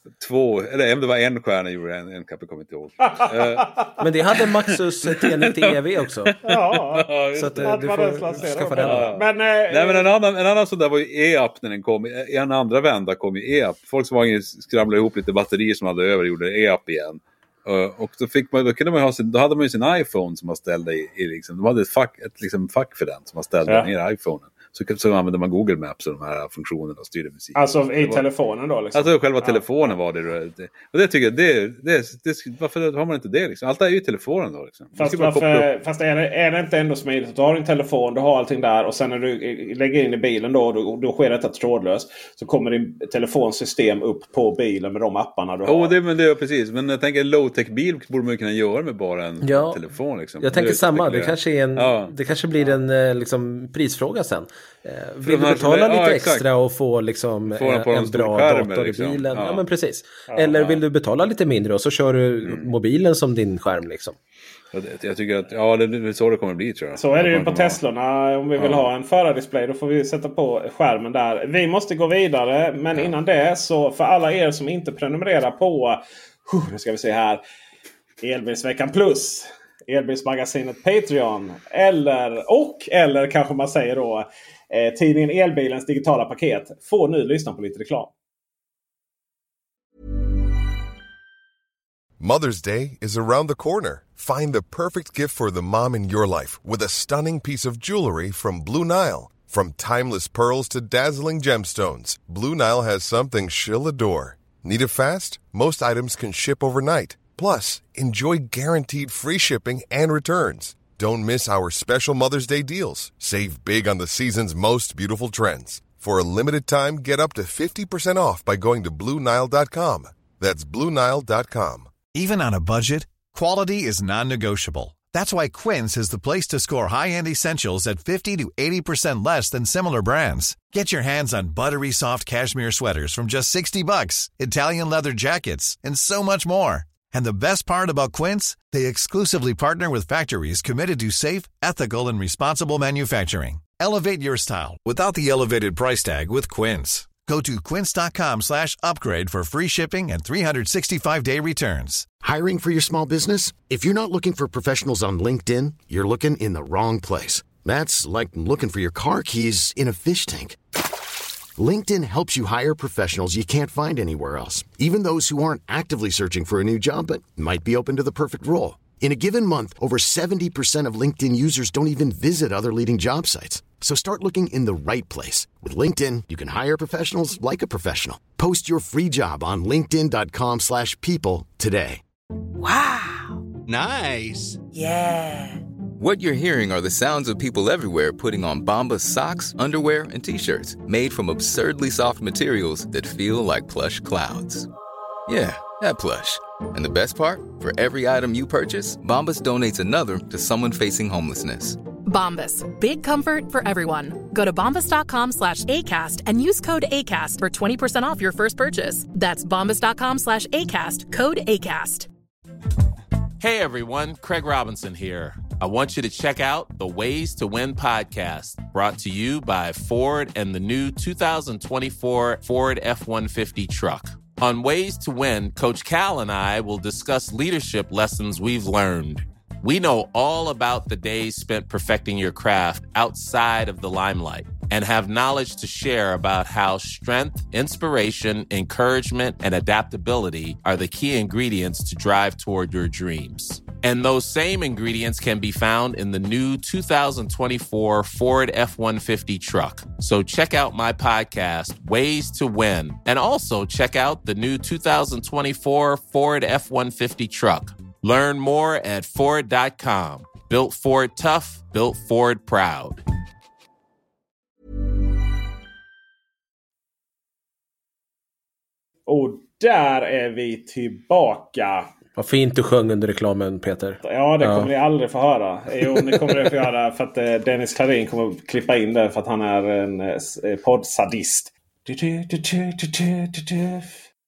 Två, eller om det var en stjärna gjorde en, en kappe, kommer inte ihåg. uh, Men det hade Maxus T N T V också. Ja, så att, att du får skaffa den. Ja. Men, eh, Nej, men en annan, en annan sån där var ju e-app när den kom. I en andra vända kom ju e-app. Volkswagen skramlade ihop lite batterier som hade över och gjorde e-app igen. Uh, och då, fick man, då, kunde man ha sin, då hade man ju sin iPhone som man ställde i, i liksom, de hade ett fack, ett liksom fack för den som man ställde ja. ner i iPhonen. Så, så använde man Google Maps och de här funktionerna och styrde musik. Alltså i var, telefonen då? Liksom. Alltså själva ja. telefonen var det, det. Och det tycker jag, det, det, det, varför har man inte det liksom? Allt är ju i telefonen då liksom. Fast, varför, fast är, det, är det inte ändå smidigt att du har din telefon, du har allting där och sen när du lägger in i bilen då, då, då sker detta trådlöst. Så kommer din telefonsystem upp på bilen med de apparna du har. Oh, det, men det är precis. Men jag tänker low-tech-bil borde man kunna göra med bara en ja. telefon liksom. Jag tänker det samma, det kanske, är en, ja. det kanske blir en liksom, prisfråga sen. Vill de du betala lite ja, extra och få liksom, få en, en bra dator liksom. i bilen? Ja. Ja, men precis. Ja, Eller ja. vill du betala lite mindre och så kör du mm. mobilen som din skärm liksom? Jag tycker att ja, det är så det kommer bli, tror jag. Så är det ju på Teslorna. Om vi vill ja. ha en förardisplay, då får vi sätta på skärmen där. Vi måste gå vidare, men ja. innan det så för alla er som inte prenumererar på uh, nu ska vi se här Elbilsveckan Plus, Elbilsmagasinet Patreon eller och eller kanske man säger då eh, tidningen Elbilens digitala paket, får nu lyssna på lite reklam. Mother's Day is around the corner. Find the perfect gift for the mom in your life with a stunning piece of jewelry from Blue Nile. From timeless pearls to dazzling gemstones, Blue Nile has something she'll adore. Need it fast? Most items can ship overnight. Plus, enjoy guaranteed free shipping and returns. Don't miss our special Mother's Day deals. Save big on the season's most beautiful trends. For a limited time, get up to fifty percent off by going to Blue Nile dot com. That's Blue Nile dot com. Even on a budget, quality is non-negotiable. That's why Quince is the place to score high-end essentials at fifty to eighty percent less than similar brands. Get your hands on buttery soft cashmere sweaters from just sixty bucks, Italian leather jackets, and so much more. And the best part about Quince, they exclusively partner with factories committed to safe, ethical, and responsible manufacturing. Elevate your style without the elevated price tag with Quince. Go to quince.com slash upgrade for free shipping and three sixty-five day returns. Hiring for your small business? If you're not looking for professionals on LinkedIn, you're looking in the wrong place. That's like looking for your car keys in a fish tank. LinkedIn helps you hire professionals you can't find anywhere else, even those who aren't actively searching for a new job but might be open to the perfect role. In a given month, over seventy percent of LinkedIn users don't even visit other leading job sites. So start looking in the right place. With LinkedIn, you can hire professionals like a professional. Post your free job on linkedin.com slash people today. Wow. Nice. Yeah. What you're hearing are the sounds of people everywhere putting on Bombas socks, underwear, and T-shirts made from absurdly soft materials that feel like plush clouds. Yeah, that plush. And the best part? For every item you purchase, Bombas donates another to someone facing homelessness. Bombas. Big comfort for everyone. Go to bombas.com slash ACAST and use code ACAST for twenty percent off your first purchase. That's bombas.com slash ACAST. Code ACAST. Hey everyone, Craig Robinson here. I want you to check out the Ways to Win podcast, brought to you by Ford and the new two thousand twenty-four Ford F one fifty truck. On Ways to Win, Coach Cal and I will discuss leadership lessons we've learned. We know all about the days spent perfecting your craft outside of the limelight and have knowledge to share about how strength, inspiration, encouragement, and adaptability are the key ingredients to drive toward your dreams. And those same ingredients can be found in the new two thousand twenty-four Ford F one fifty truck. So check out my podcast, Ways to Win, and also check out the new two thousand twenty-four Ford F one fifty truck. Learn more at Ford dot com. Built Ford tough, built Ford proud. Och där är vi tillbaka. Vad fint du sjöng under reklamen, Peter. Ja, det kommer ja. ni aldrig få höra. Jo, det kommer ni få göra för att eh, Dennis Klarin kommer att klippa in det för att han är en eh, poddsadist.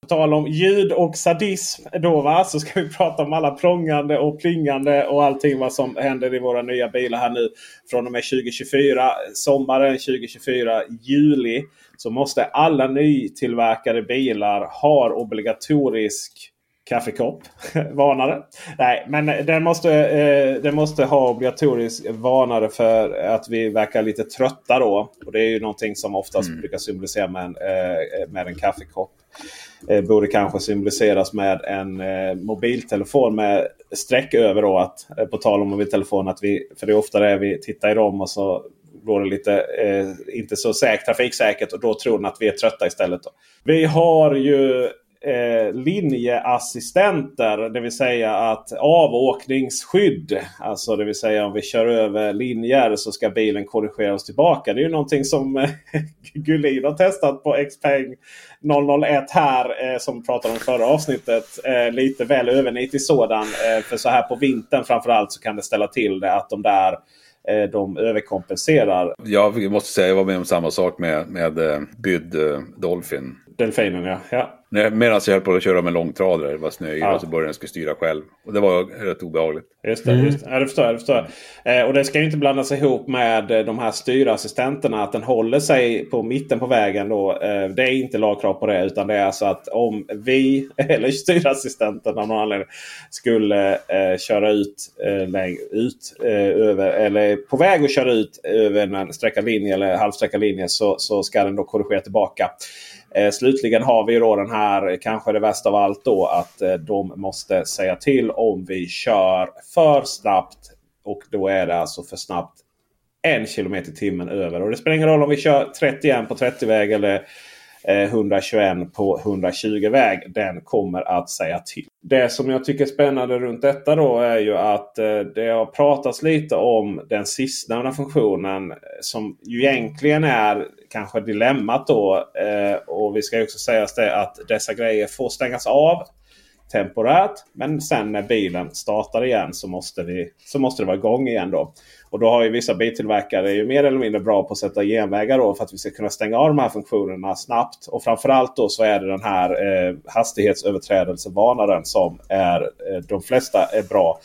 På tal om ljud och sadism då, va, så ska vi prata om alla prångande och plingande och allting vad som händer i våra nya bilar här nu från och med tjugo tjugofyra. Sommaren tjugo tjugofyra, juli, så måste alla nytillverkade bilar ha obligatorisk kaffekopp. Varnare. Nej, men den måste, eh, den måste ha obligatorisk varnare för att vi verkar lite trötta då. Och det är ju någonting som oftast mm. brukar symbolisera med en, eh, med en kaffekopp. Eh, borde kanske symboliseras med en eh, mobiltelefon med streck över då. Att, eh, på tal om mobiltelefon, att vi, för det är ofta det vi tittar i dem och så går det lite eh, inte så säkert, trafiksäkert, och då tror man att vi är trötta istället då. Vi har ju Eh, linjeassistenter, det vill säga att avåkningsskydd, alltså det vill säga om vi kör över linjer så ska bilen korrigera oss tillbaka. Det är ju någonting som eh, Gullin har testat på Xpeng noll noll ett här, eh, som pratade om förra avsnittet, eh, lite väl övernitig sådan, eh, för så här på vintern framförallt så kan det ställa till det att de där eh, de överkompenserar. Jag måste säga jag var med om samma sak med, med eh, bydd eh, Dolphin. Delfinen, ja. ja. Medan jag höll på att köra med långtradare, det var snö ja. och så började den skulle styra själv. Och det var rätt obehagligt. Just det, mm. just det. Ja, det förstår jag. Det förstår jag. Eh, och det ska ju inte blandas ihop med de här styrassistenterna, att den håller sig på mitten på vägen då. Eh, det är inte lagkrav på det, utan det är alltså att om vi, eller styrassistenten av någon anledning, skulle eh, köra ut, eh, läng- ut eh, över, eller på väg att köra ut över en sträckad linje eller halvsträckad linje, så, så ska den då korrigera tillbaka. Eh, slutligen har vi då den här, kanske det värsta av allt då, att eh, de måste säga till om vi kör för snabbt, och då är det alltså för snabbt en kilometer i timmen över. Och det spelar ingen roll om vi kör trettioen på trettio-väg eller eh, hundratjugoen på hundratjugo-väg, den kommer att säga till. Det som jag tycker är spännande runt detta då är ju att eh, det har pratats lite om den sistnämnda funktionen, som ju egentligen är kanske dilemmat då, eh, och vi ska ju också säga det att dessa grejer får stängas av temporärt, men sen när bilen startar igen så måste, vi, så måste det vara igång igen då. Och då har ju vissa biltillverkare ju mer eller mindre bra på att sätta genvägar då för att vi ska kunna stänga av de här funktionerna snabbt. Och framförallt då så är det den här eh, hastighetsöverträdelsevarnaren som är, eh, de flesta är bra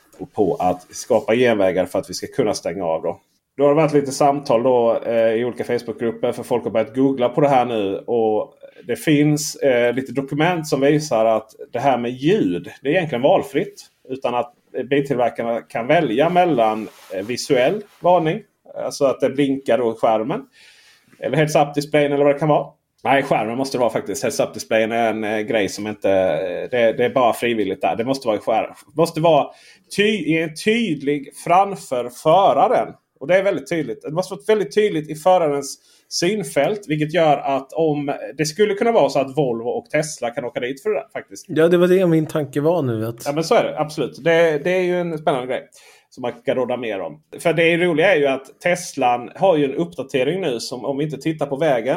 på att skapa genvägar för att vi ska kunna stänga av då. Då har det varit lite samtal då eh, i olika Facebookgrupper, för folk har börjat googla på det här nu, och det finns eh, lite dokument som visar att det här med ljud, det är egentligen valfritt, utan att biltillverkarna kan välja mellan eh, visuell varning, alltså att det blinkar då i skärmen, eller heads-up-displayen eller vad det kan vara. Nej, skärmen måste det vara faktiskt. Heads-up-displayen är en eh, grej som inte, det, det är bara frivilligt där. Det måste vara i skärmen. Det måste vara ty, en tydlig framför föraren. Och det är väldigt tydligt. Det måste vara väldigt tydligt i förarens synfält. Vilket gör att om det skulle kunna vara så att Volvo och Tesla kan åka dit för det faktiskt. Ja, det var det min tanke var nu. Att... Ja, men så är det. Absolut. Det, det är ju en spännande grej som man kan råda mer om. För det roliga är ju att Teslan har ju en uppdatering nu som, om vi inte tittar på vägen,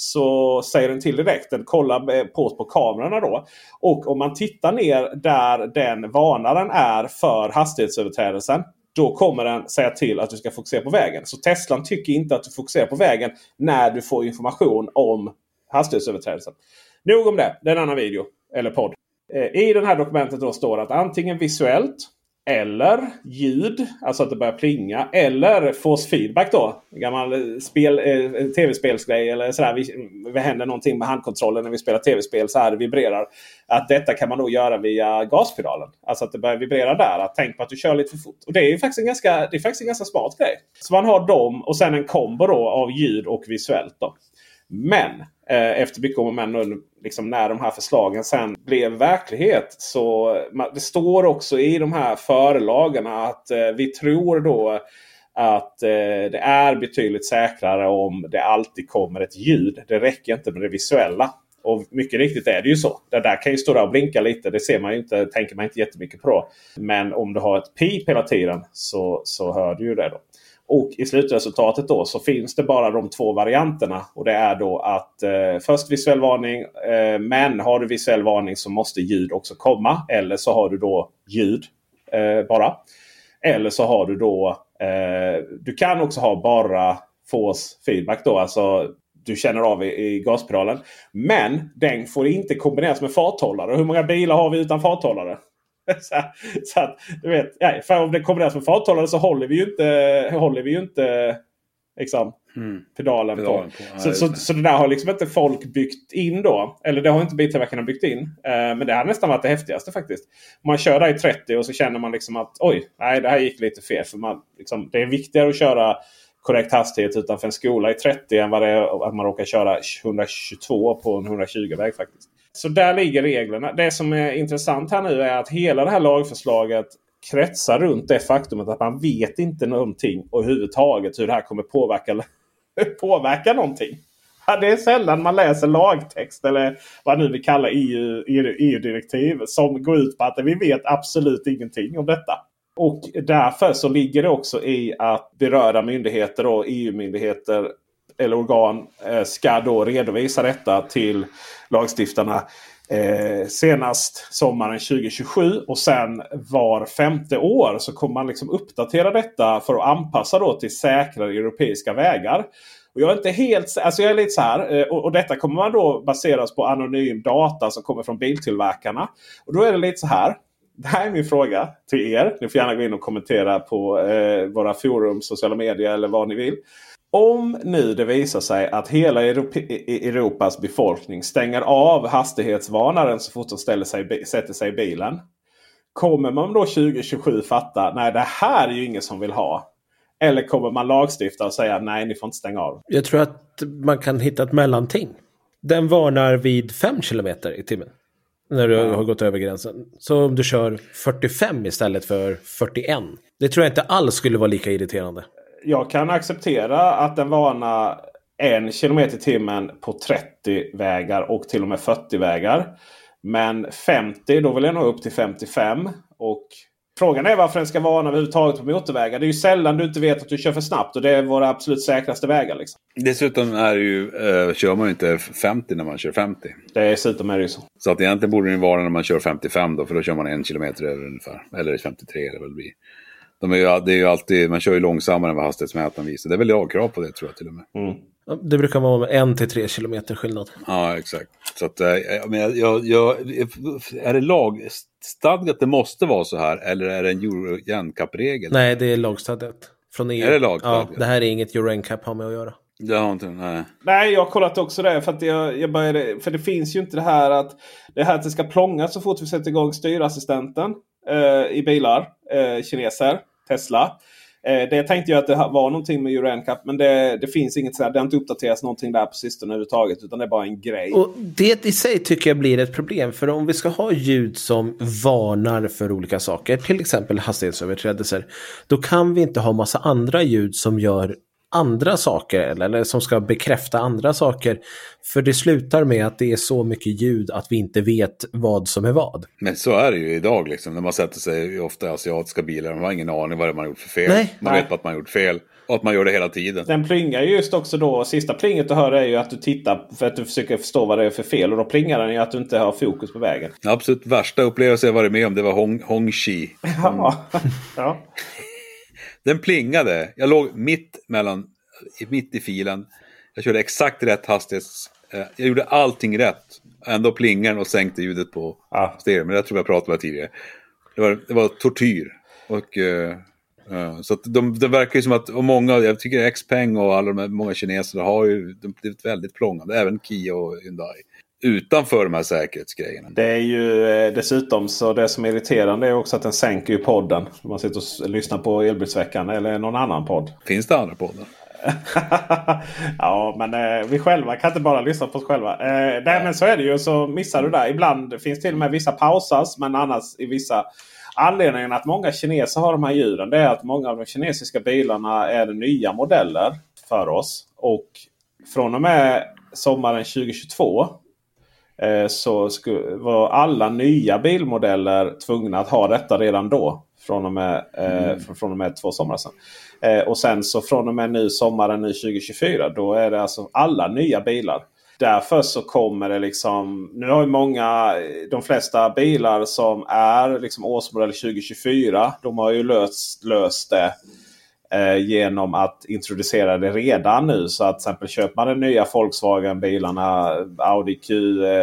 så säger den till direkt. Den kollar på oss på kamerorna då. Och om man tittar ner där den varnaren är för hastighetsöverträdelsen, då kommer den säga till att du ska fokusera på vägen. Så Teslan tycker inte att du fokuserar på vägen när du får information om hastighetsöverträdelsen. Nog om det. Det är en annan video eller podd. I det här dokumentet då står att antingen visuellt eller ljud, alltså att det börjar plinga, eller force feedback då, gammal spel, eh, tv-spelsgrej eller sådär, vi, det händer någonting med handkontrollen när vi spelar tv-spel så här det vibrerar, att detta kan man nog göra via gaspedalen, alltså att det börjar vibrera där, att tänk på att du kör lite för fort, och det är ju faktiskt en ganska, det är faktiskt en ganska smart grej. Så man har dem och sen en kombo då av ljud och visuellt då. Men eh, efter mycket om men nu, liksom när de här förslagen sen blev verklighet, så det står också i de här förlagarna att eh, vi tror då att eh, det är betydligt säkrare om det alltid kommer ett ljud. Det räcker inte med det visuella. Och mycket riktigt är det ju så. Det där kan ju stå där och blinka lite. Det ser man ju inte, tänker man inte jättemycket på. Men om du har ett pip hela tiden så, så hör du ju det då. Och i slutresultatet då så finns det bara de två varianterna. Och det är då att eh, först visuell varning. Eh, men har du visuell varning så måste ljud också komma. Eller så har du då ljud eh, bara. Eller så har du då... Eh, du kan också ha bara force feedback då. Alltså du känner av i, i gaspedalen. Men den får inte kombineras med farthållare. Hur många bilar har vi utan farthållare? så, så att, du vet, ja, för om det kombineras med farthållare så håller vi ju inte, håller vi ju inte liksom, mm. pedalen, pedalen på. på. Ja, så, så, så det där har liksom inte folk byggt in då. Eller det har inte biltillverkarna byggt in. Uh, men det har nästan varit det häftigaste faktiskt. Man kör där i trettio och så känner man liksom att oj, nej det här gick lite fel. För man, liksom, det är viktigare att köra korrekt hastighet utanför en skola i trettio än vad det är att man råkar köra etthundratjugotvå på en etthundratjugo-väg faktiskt. Så där ligger reglerna. Det som är intressant här nu är att hela det här lagförslaget kretsar runt det faktumet att man vet inte någonting överhuvudtaget hur det här kommer påverka, påverka någonting. Det är sällan man läser lagtext eller vad nu vi kallar E U, E U-direktiv som går ut på att vi vet absolut ingenting om detta. Och därför så ligger det också i att berörda myndigheter och E U-myndigheter eller organ eh, ska då redovisa detta till lagstiftarna eh, senast sommaren tjugohundratjugosju. Och sen var femte år så kommer man liksom uppdatera detta för att anpassa då till säkrare europeiska vägar. Och jag är inte helt, alltså jag är lite så här, och, och detta kommer man då baseras på anonym data som kommer från biltillverkarna. Och då är det lite så här. Det här är min fråga till er. Ni får gärna gå in och kommentera på eh, våra forum, sociala medier eller vad ni vill. Om nu det visar sig att hela Europe- Europas befolkning stänger av hastighetsvarnaren så fort de ställer sig, sätter sig i bilen. Kommer man då tjugohundratjugosju fatta, nej det här är ju ingen som vill ha. Eller kommer man lagstifta och säga nej ni får inte stänga av. Jag tror att man kan hitta ett mellanting. Den varnar vid fem kilometer i timmen. När du har gått över gränsen. Så om du kör fyrtiofem istället för fyrtioen. Det tror jag inte alls skulle vara lika irriterande. Jag kan acceptera att den varnar en kilometer i timmen på trettio vägar och till och med fyrtio vägar. Men femtio, då vill jag nå upp till femtiofem. Och frågan är varför den ska varna överhuvudtaget på motorvägar. Det är ju sällan du inte vet att du kör för snabbt. Och det är våra absolut säkraste vägar. Liksom. Dessutom är ju, uh, kör man ju inte femtio när man kör femtio. Dessutom är det ju så. Så att egentligen borde det vara när man kör femtiofem då. För då kör man en kilometer över ungefär. Eller femtiotre eller vad det blir. De är ju, det är ju alltid, man kör ju långsammare än vad hastighetsmätaren visar. Det är väl lagkrav på det tror jag till och med. Mm. Det brukar vara en till tre kilometer skillnad. Ja, exakt. Så att, men jag, jag, jag, är det lagstadgat att det måste vara så här? Eller är det en Euro N C A P-regel? Nej, det är lagstadgat. Från E U. Är det lagstadgat? Ja, det här är inget Euro N C A P har med att göra. Det har inte, nej. Nej, jag har kollat också det. För, att jag, jag började, för det finns ju inte det här att det här att det ska plånga så fort vi sätter igång styrassistenten eh, i bilar. Eh, kineser, Tesla. Eh, det tänkte jag att det var någonting med Euro N C A P. Men det, det finns inget så här. Det har inte uppdaterats någonting där på sistone överhuvudtaget. Utan det är bara en grej. Och det i sig tycker jag blir ett problem. För om vi ska ha ljud som varnar för olika saker. Till exempel hastighetsöverträdelser. Då kan vi inte ha massa andra ljud som gör andra saker. Eller, eller som ska bekräfta andra saker. För det slutar med att det är så mycket ljud att vi inte vet vad som är vad. Men så är det ju idag liksom. När man sätter sig i ofta asiatiska bilar. Man har ingen aning vad man har gjort för fel. Nej. Man Nej. vet att man har gjort fel. Och att man gör det hela tiden. Den plingar ju just också då. Sista plinget du hör är ju att du tittar för att du försöker förstå vad det är för fel. Och då plingar den ju att du inte har fokus på vägen. Absolut värsta upplevelse jag varit med om. Det var Hong, Hongxi. Ja. ja. Den plingade. Jag låg mitt mellan, mitt i filen. Jag körde exakt rätt hastighets. Jag gjorde allting rätt. Ändå plingade och sänkte ljudet på ja. stereo. Men jag tror jag pratade om det tidigare. Det var, det var tortyr. Och uh, uh, så att de, det verkar ju som att och många, jag tycker Xpeng och alla de här, många kineser har ju de, det är väldigt plångande. Även Kia och Hyundai. Utanför de här säkerhetsgrejerna. Det är ju eh, dessutom så det som är irriterande är också att den sänker ju podden. Man sitter och lyssnar på Elbilsveckan eller någon annan podd. Finns det andra poddar? ja, men eh, vi själva kan inte bara lyssna på oss själva. Eh, nej, men så är det ju. Så missar du där. Ibland finns till och med vissa pausas. Men annars i vissa anledningar att många kineser har de här ljuden. Det är att många av de kinesiska bilarna är nya modeller för oss. Och från och med sommaren tjugohundratjugotvå så var alla nya bilmodeller tvungna att ha detta redan då. Från och med, mm. eh, från och med två sommar sedan. Eh, och sen så från och med nu sommaren nu tjugohundratjugofyra. Då är det alltså alla nya bilar. Därför så kommer det liksom. Nu har ju många. De flesta bilar som är liksom årsmodell tjugohundratjugofyra. De har ju löst, löst det. eh, genom att introducera det redan nu. Så att till exempel köper man de nya Volkswagen-bilarna, Audi Q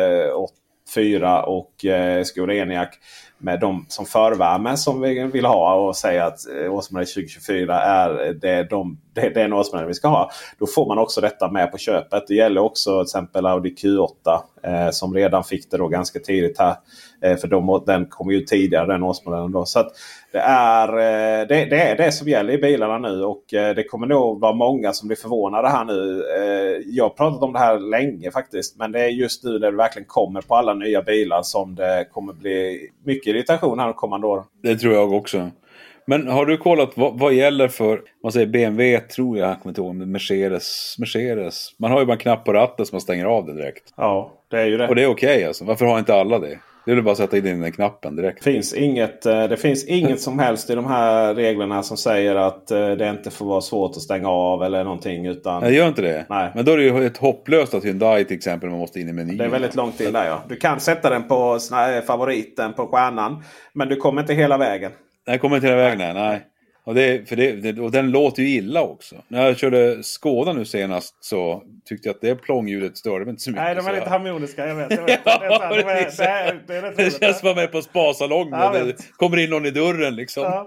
fyra och eh, Skoda Enyaq med de som förvärme som vi vill ha och säga att eh, årsmodell tjugo tjugofyra är det, de, det, det är en årsmodell vi ska ha. Då får man också detta med på köpet. Det gäller också till exempel Audi Q åtta eh, som redan fick det då ganska tidigt här. Eh, för de, den kom ju tidigare, den årsmodellen då. Så att det är, eh, det, det är det som gäller i bilarna nu och eh, det kommer nog vara många som blir förvånade här nu. Eh, jag har pratat om det här länge faktiskt, men det är just nu när det verkligen kommer på alla nya bilar som det kommer bli mycket irritation här de kommande år. Det tror jag också. Men har du kollat vad, vad gäller för, man säger B M W tror jag, jag kommer inte ihåg, Mercedes, Mercedes. Man har ju bara en knapp på ratten som man stänger av det direkt. Ja, det är ju det. Och det är okej okay, alltså. Varför har inte alla det? Det vill bara sätta in den knappen direkt. Det finns inget, det finns inget som helst i de här reglerna som säger att det inte får vara svårt att stänga av eller någonting. Utan... Nej, gör inte det. Nej. Men då är det ju ett hopplöst att Hyundai till exempel man måste in i menyn. Det är väldigt långt in där, ja. Du kan sätta den på favoriten på stjärnan. Men du kommer inte hela vägen. Nej, kommer inte hela vägen, nej. nej. Och, det, för det, det, och den låter ju illa också. När jag körde Skoda nu senast så tyckte jag att det plångljudet störde mig inte så mycket. Nej, de är lite harmoniska, jag vet. Jag vet. Ja, det, är, det, är, det, är, det, är det, det känns som att man är på spa-salong ja, det kommer in någon i dörren liksom. Ja.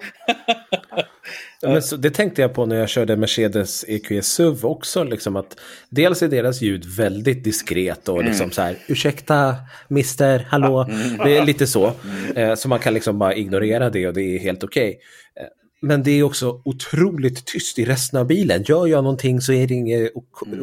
Men så, det tänkte jag på när jag körde Mercedes E Q S U V också. Liksom att dels är deras ljud väldigt diskret och liksom mm. så här, ursäkta, mister, hallå. Mm. Det är lite så. Mm. Så man kan liksom bara ignorera det och det är helt okej. Okay. Men det är också otroligt tyst i resten av bilen. Gör jag någonting så är det inget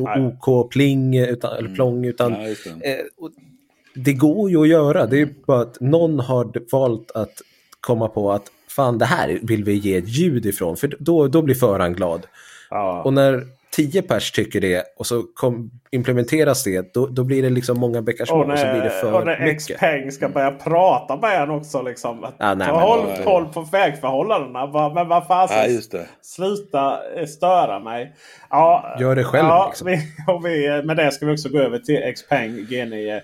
OK-pling utan, eller plång. Utan, mm. det. Eh, och det går ju att göra. Det är bara att någon har valt att komma på att fan, det här vill vi ge ett ljud ifrån. För då, då blir föraren glad. Ja. Och när tio pers tycker det och så kom, implementeras det, då, då blir det liksom många bäckar små och, och så blir det för och när mycket. Xpeng ska börja prata med en också liksom. Ja, nej, håll, men, håll på vägförhållandena. Men vad fan, ja, just det. Sluta störa mig. Ja, gör det själv. Ja, liksom. vi, och vi, med det ska vi också gå över till Xpeng G nio.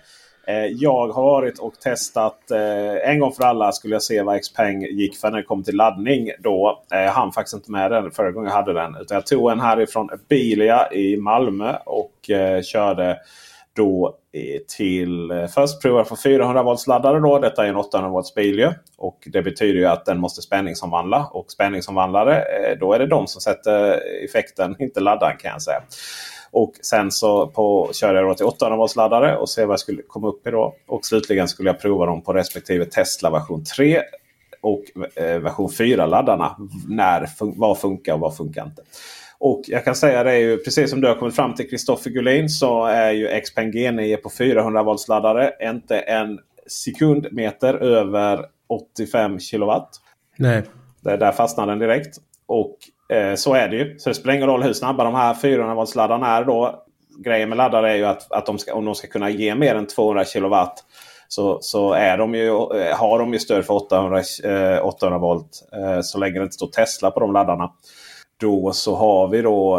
Jag har varit och testat eh, en gång för alla skulle jag se vad Xpeng gick för när det kom till laddning då. Eh, han faktiskt inte med den förra gången jag hade den. Utan jag tog en härifrån Bilia i Malmö och eh, körde då till eh, först prova för fyrahundra volts laddare då. Detta är en åttahundra volts bil ju. Och det betyder ju att den måste spänningsomvandla. Och spänningsomvandlare eh, då är det de som sätter effekten, inte laddaren kan jag säga. Och sen så på, körde jag då till åttahundra volts laddare och se vad jag skulle komma upp i då. Och slutligen skulle jag prova dem på respektive Tesla version tre och eh, version fyra laddarna. När, fun- vad funkar och vad funkar inte. Och jag kan säga det är ju precis som du har kommit fram till Kristoffer Gullin så är ju Xpeng G nio på fyrahundra volts laddare inte en sekundmeter över åttiofem kilowatt. Nej. Där, där fastnar den direkt. Och eh, så är det ju. Så det spelar ingen roll hur snabba de här fyrahundra volts laddarna är då. Grejen med laddare är ju att, att de ska, om de ska kunna ge mer än tvåhundra kilowatt så, så är de ju, har de ju stöd för åttahundra, eh, åttahundra volt. Eh, så länge det inte står Tesla på de laddarna. Då så har vi då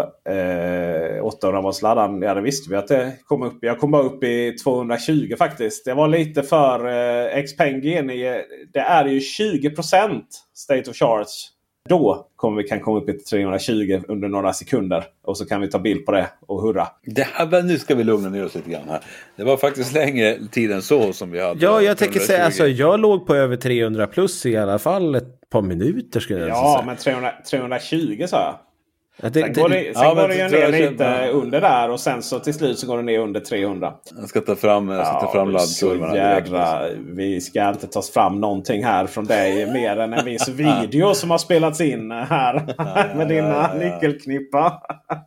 eh, åttahundra volts laddaren. Ja, det visste vi att det kom upp. Jag kom bara upp i tvåhundratjugo faktiskt. Det var lite för eh, Xpeng G nio. Det är ju tjugo procent state of charge. Då kommer vi kan komma upp i trehundratjugo under några sekunder. Och så kan vi ta bild på det och hurra. Det här, nu ska vi lugna ner oss lite grann här. Det var faktiskt längre tid än så som vi hade. Ja, jag tänker säga, alltså jag låg på över trehundra plus i alla fall ett par minuter skulle jag ja, säga. men trehundra, trehundratjugo sa jag. Ja, det, sen går det, sen ja, går det ju ner lite ja. under där och sen så till slut så går det ner under trehundra. Jag ska ta fram, jag ska ta fram ja, laddkurvorna jävla, vi ska inte ta fram någonting här från dig mer än en viss video som har spelats in här med dina ja, ja, ja. nyckelknippa.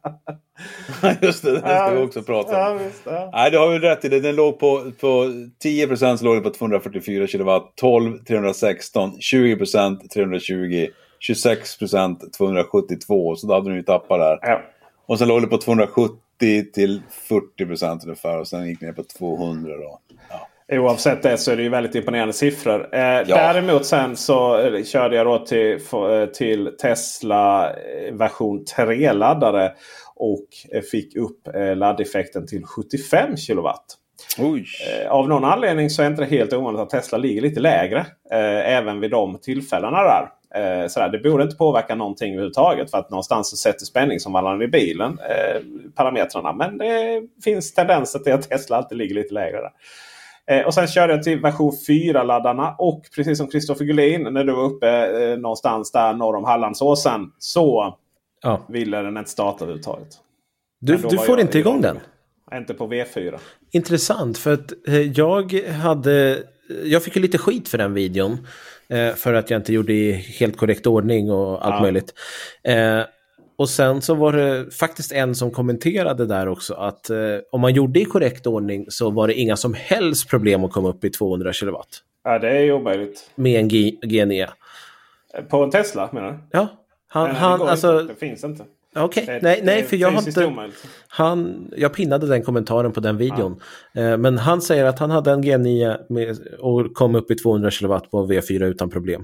Just det, det ska vi också prata om. Ja, visst, ja. Nej, det har vi rätt i det. Den låg på, på tio procent låg den på tvåhundrafyrtiofyra kilowatt, tolv trehundrasexton, tjugo procent trehundratjugo, tjugosex procent tvåhundrasjuttiotvå, så då hade den ju tappat där. Ja. Och sen låg det på tvåhundrasjuttio till fyrtio procent ungefär och sen gick ner på tvåhundra då. Ja. Oavsett det så är det ju väldigt imponerande siffror. Eh, ja. Däremot sen så eh, körde jag då till, för, till Tesla version tre-laddare och eh, fick upp eh, laddeffekten till sjuttiofem kilowatt. Oj. Eh, av någon anledning så är det inte helt ovanligt att Tesla ligger lite lägre. Eh, även vid de tillfällena där. Eh, sådär. Det borde inte påverka någonting överhuvudtaget för att någonstans så sätter spänningsomvandlaren i bilen eh, parametrarna. Men det finns tendenser till att Tesla alltid ligger lite lägre där. Eh, och sen körde jag till version fyra-laddarna och precis som Christopher Gullin när du var uppe eh, någonstans där norr om Hallandsåsen så ja. ville den inte starta överhuvudtaget. Du, du får inte igång den? Inte på V fyra. Intressant för att eh, jag hade jag fick ju lite skit för den videon eh, för att jag inte gjorde i helt korrekt ordning och allt ja. möjligt. Eh, och sen så var det faktiskt en som kommenterade där också att eh, om man gjorde i korrekt ordning så var det inga som helst problem att komma upp i tvåhundra kilowatt. Ja, det är ju omöjligt. Med en G- G N E. På en Tesla menar du? Ja. Han, Nej, han, det, alltså, inte. Det finns inte. Okej, okay. nej, nej för jag har inte han, jag pinnade den kommentaren på den videon ja. eh, men han säger att han hade en G nio med, och kom upp i tvåhundra kilowatt på V fyra utan problem.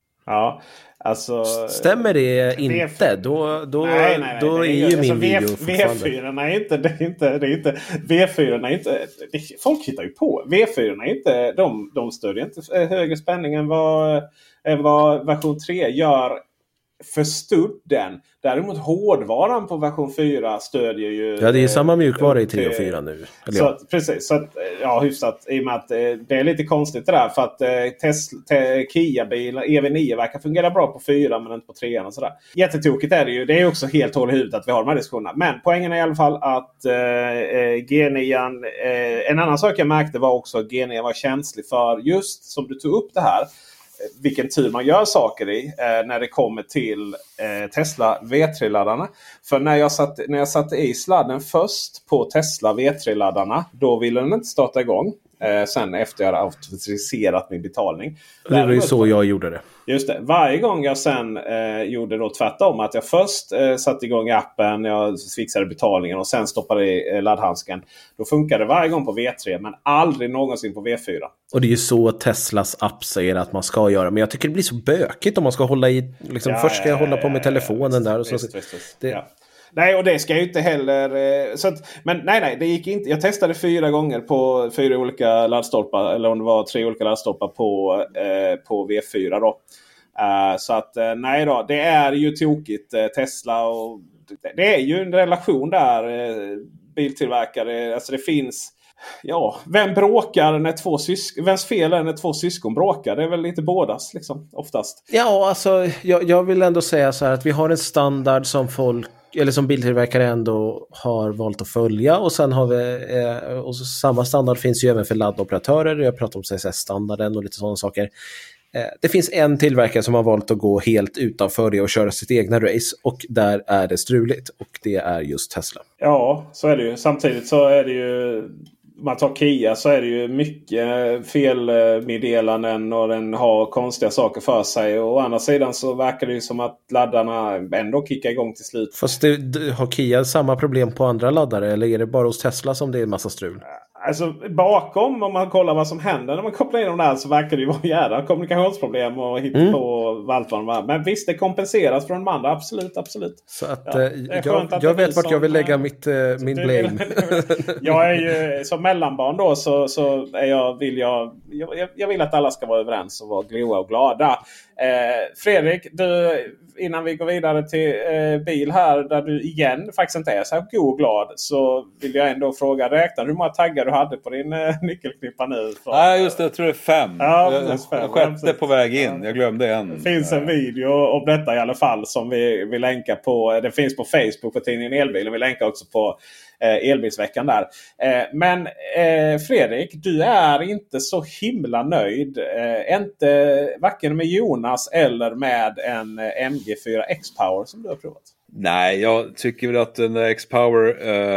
Ja, alltså stämmer det inte V fyra, då, då, nej, nej, nej, då är ju alltså, min video V fyra är inte, det är inte, det är inte V fyra är inte, det, folk hittar ju på V fyra är inte, de, de stödjer inte högre spänning än vad, än vad version tre gör för studden. Däremot hårdvaran på version fyra stödjer ju... Ja, det är ju samma mjukvara i tre och fyra nu. Eller så, ja. Precis, så att, ja, hyfsat. I och med att det är lite konstigt det där. För att Tesla, te, Kia-bilar, E V nio verkar fungera bra på fyra men inte på trean och sådär. Jättetokigt är det ju. Det är också helt håll i huvudet att vi har de här diskussionerna. Men poängen är i alla fall att eh, G nio... Eh, en annan sak jag märkte var också att G nio var känslig för just som du tog upp det här. Vilken tur man gör saker i eh, när det kommer till eh, Tesla V tre-laddarna. För när jag, satt, när jag satte i sladden först på Tesla V tre-laddarna då ville den inte starta igång. Eh, sen efter jag hade automatiserat min betalning. Det var ju så jag gjorde det. Just det. Varje gång jag sen eh, gjorde då tvärtom. Att jag först eh, satte igång appen. Jag fixade betalningen och sen stoppade i eh, laddhandsken. Då funkade det varje gång på V tre. Men aldrig någonsin på V fyra. Och det är ju så Teslas app säger att man ska göra. Men jag tycker det blir så bökigt om man ska hålla i... Liksom, ja, först ska jag hålla på med telefonen ja, där. Och så, visst, visst, visst. Det, ja. Nej, och det ska jag ju inte heller... Så att, men nej, nej, det gick inte. Jag testade fyra gånger på fyra olika laddstolpar. Eller om det var tre olika laddstolpar på, eh, på V fyra då. Uh, så att uh, nej då, det är ju tokigt. Uh, Tesla och... Det, det är ju en relation där. Uh, biltillverkare, alltså det finns... Ja, vem bråkar när två syskon... Vems fel är när två syskon bråkar? Det är väl lite bådas, liksom, oftast. Ja, alltså, jag, jag vill ändå säga så här att vi har en standard som folk, eller som biltillverkare ändå har valt att följa. Och sen har vi, eh, och så, samma standard finns ju även för laddoperatörer. Jag pratar om C S S-standarden och lite sådana saker. Eh, det finns en tillverkare som har valt att gå helt utanför det och köra sitt egna race. Och där är det struligt. Och det är just Tesla. Ja, så är det ju. Samtidigt så är det ju... Man tar Kia så är det ju mycket felmeddelanden och den har konstiga saker för sig. Och å andra sidan så verkar det ju som att laddarna ändå kickar igång till slut. Fast det, har Kia samma problem på andra laddare eller är det bara hos Tesla som det är en massa strul? Alltså bakom, om man kollar vad som händer när man kopplar in dem där så verkar det ju vara jävla kommunikationsproblem och hitta mm. på allt vad de var. Men visst, det kompenseras från de andra, absolut, absolut. Så att, ja, jag, att jag vet vart som, jag vill lägga mitt, äh, min blame. Jag är ju som mellanbarn då så, så är jag, vill jag, jag, jag vill att alla ska vara överens och vara goa och glada. Eh, Fredrik, du, innan vi går vidare till eh, bil här där du igen faktiskt inte är så här god och glad så vill jag ändå fråga, räknar du hur många taggar du hade på din eh, nyckelknippa nu? Nej, just det, jag tror det är fem. Ja, jag, jag, fem. jag sjätte på väg in, jag glömde en. Det finns en video om detta i alla fall som vi vill länka på. Det finns på Facebook på tidningen Elbil och vi länkar också på eh, Elbilsveckan där. Eh, men eh, Fredrik, du är inte så himla nöjd. Eh, inte varken med Jonas eller med en eh, M G fyra X-Power som du har provat. Nej, jag tycker väl att den där X-Power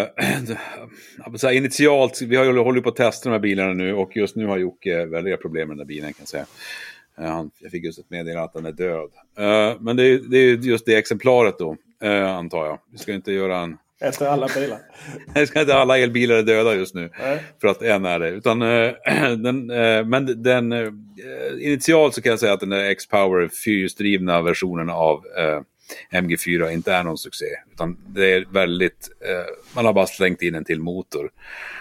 eh, initialt, vi har ju hållit på att testa de här bilarna nu och just nu har Jocke väldiga problem med den där bilen kan jag säga. Uh, han, jag fick just ett meddelande att den är död. Uh, men det är, det är just det exemplaret då, uh, antar jag. Vi ska inte göra en... Efter alla bilar. Jag ska inte alla elbilar är döda just nu. Nej. För att en är det. Utan, uh, den, uh, men den, uh, initialt så kan jag säga att den där X-Power fyrhjulsdrivna versionen av uh, M G fyra inte är någon succé. Utan det är väldigt... Uh, man har bara slängt in en till motor.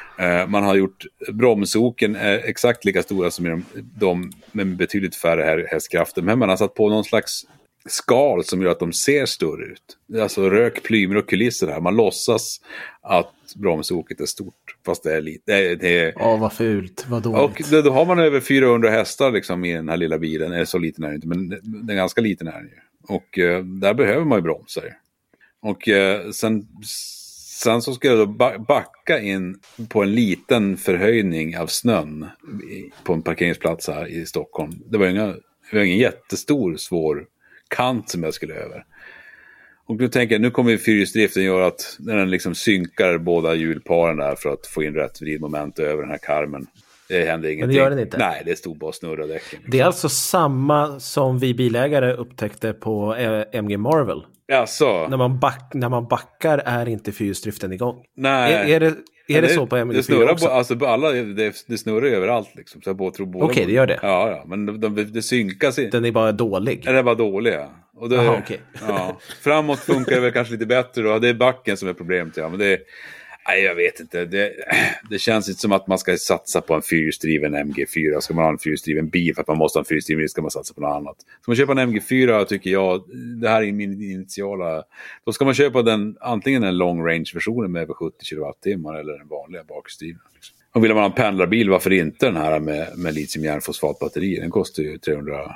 Eh, man har gjort bromsoken är exakt lika stora som de, de med betydligt färre hästkrafter. Men man har satt på någon slags skal som gör att de ser större ut. Alltså rök, plymer och kulisser här. Man låtsas att bromsoket är stort. Fast det är lite. Det är, det är... Ja, vad fult. Vad dåligt. Och då, då har man över fyrahundra hästar liksom i den här lilla bilen. Är så liten är det inte, men den är ganska liten här nu. Och eh, där behöver man ju bromsar. Och eh, sen, sen så ska jag då backa in på en liten förhöjning av snön på en parkeringsplats här i Stockholm. Det var inga, det var ingen jättestor, svår kant som jag skulle över. Och nu tänker jag, nu kommer fyrhjulsdriften göra att när den liksom synkar båda hjulparen där för att få in rätt vridmoment över den här karmen. Det händer ingenting. Men det gör den inte? Nej, det stod bara snurra däcken. Liksom. Det är alltså samma som vi bilägare upptäckte på M G Marvel. Jaså? När man, back, när man backar är inte fyrhjulsdriften igång. Nej. Är, är det, är det, det så på M G fyra det också? På, alltså på alla, det, det snurrar överallt liksom. Okej, okay, det gör det. Ja, ja, men de, de, det synkas i. Den är bara dålig. Den är bara dålig, ja. Och då, Aha, okay. Ja, framåt funkar det väl kanske lite bättre då. Det är backen som är problemet, ja. Men det är, nej, jag vet inte. Det, det känns inte som att man ska satsa på en fyrhjulsdriven M G fyra. Ska man ha en fyrhjulsdriven bil för att man måste ha en fyrhjulsdriven bil, ska man satsa på något annat. Ska man köpa en M G fyra tycker jag, det här är min initiala, då ska man köpa den, antingen en long range versionen med över sjuttio kilowattimmar eller den vanliga bakhjulsdrivna. Liksom. Och vill man ha en pendlarbil, varför inte den här med, med litium-järnfosfatbatterier? Den kostar ju trehundra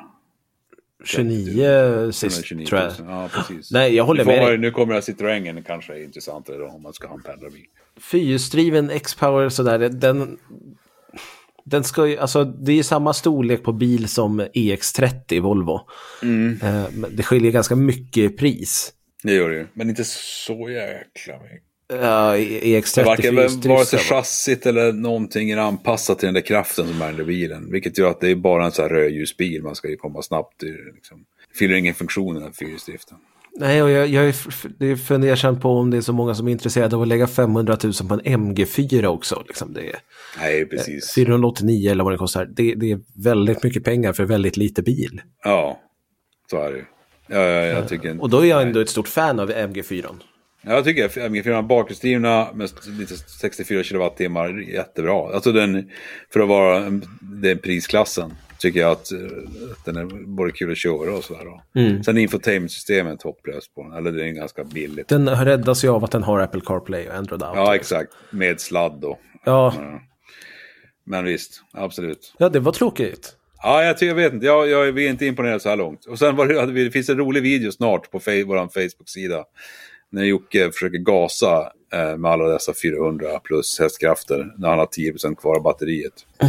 tjugonio sist, tjugonio tror jag. Ja, precis. Nej, jag håller med man, dig. Nu kommer jag Citroën, kanske är intressantare då, om man ska ha en pendlarbil. Fyrhjulsdriven X-Power sådär, den, den ska ju, alltså det är ju samma storlek på bil som E X trettio Volvo. Mm. Eh, men det skiljer ganska mycket i pris. Det gör det ju, men inte så jäkla mycket. Ja, E X trettio varken vare sig chassit eller någonting är anpassat till den där kraften som är i bilen. Vilket gör att det är bara en sån här rödljusbil. Man ska ju komma snabbt. Liksom. Fyller ingen funktion i den fyrhjulsdriften. Nej, och jag, jag är, det är fundersam på om det är så många som är intresserade av att lägga femhundratusen på en M G fyra också. Liksom det är, Nej, precis. fyrahundraåttionio eller vad det kostar. Det, det är väldigt mycket pengar för väldigt lite bil. Ja, så är det ju. Ja, ja, jag tycker, och då är jag ändå ett stort fan av M G fyra. Jag tycker att M G fyra bakhjulsdrivna med lite sextiofyra kilowattimmar jättebra. Alltså den, för att vara den prisklassen tycker jag att, att den är både kul att köra och sådär. Mm. Sen infotainmentsystemet hopplöst på den. Eller det är ganska billigt. Den räddas ju av att den har Apple CarPlay och Android Auto. Ja, exakt. Med sladd då. Ja. Men visst, absolut. Ja, det var tråkigt. Ja, jag, jag vet inte. Jag, jag är inte imponerad så här långt. Och sen var det, det finns en rolig video snart på vår Facebook-sida. När Jocke försöker gasa eh, med alla dessa fyrahundra plus hästkrafter när han har tio procent kvar av batteriet.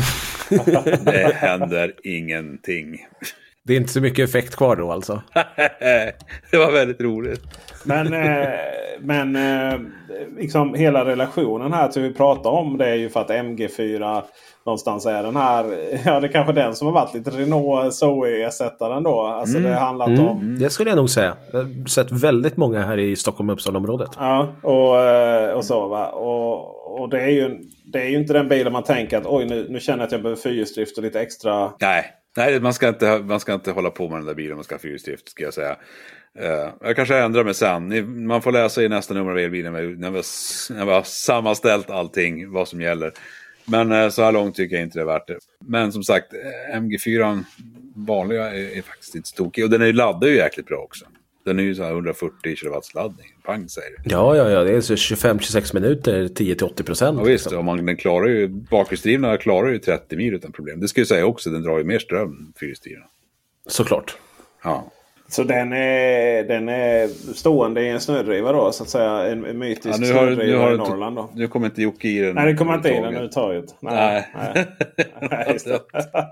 Det händer ingenting. Det är inte så mycket effekt kvar då alltså. Det var väldigt roligt. Men, eh, men eh, liksom hela relationen här som vi pratar om, det är ju för att M G fyra någonstans är den här, ja det är kanske den som har varit lite Renault Zoe-ersättaren då. Alltså mm. det har handlat mm. om... Det skulle jag nog säga. Jag har sett väldigt många här i Stockholm-Uppsala-området. Ja, och, och så va. Och, och det är ju det är ju inte den bilen man tänker att oj nu, nu känner jag att jag behöver fyrhjulsdrift och lite extra... Nej, Nej man, ska inte, man ska inte hålla på med den där bilen, man ska ha fyrhjulsdrift ska jag säga. Uh, jag kanske ändrar mig sen. Man får läsa i nästa nummer av elbilen när vi, när vi har sammanställt allting, vad som gäller. Men uh, så här långt tycker jag inte det är värt det. Men som sagt, M G fyra vanliga är, är faktiskt inte tokig. Och den är ju laddad ju jäkligt bra också. Den är ju så här hundrafyrtio kilowatts laddning. Pang säger det. Ja, ja, ja. Det är så tjugofem till tjugosex minuter, tio till åttio procent. Ja visst, liksom. Och man, den klarar ju, bakhjulsdrivna klarar ju trettio mil utan problem. Det ska jag säga också, den drar ju mer ström än fyrhjulsdrivna. Såklart. Ja. Så den är, den är stående i en snödriva då, så att säga. En, en mytisk ja, nu har, snödriva nu har i Norrland då. Nu kommer inte Jocke i den. Nej, det kommer inte i den nu taget. Nej. Nej. Nej, just det.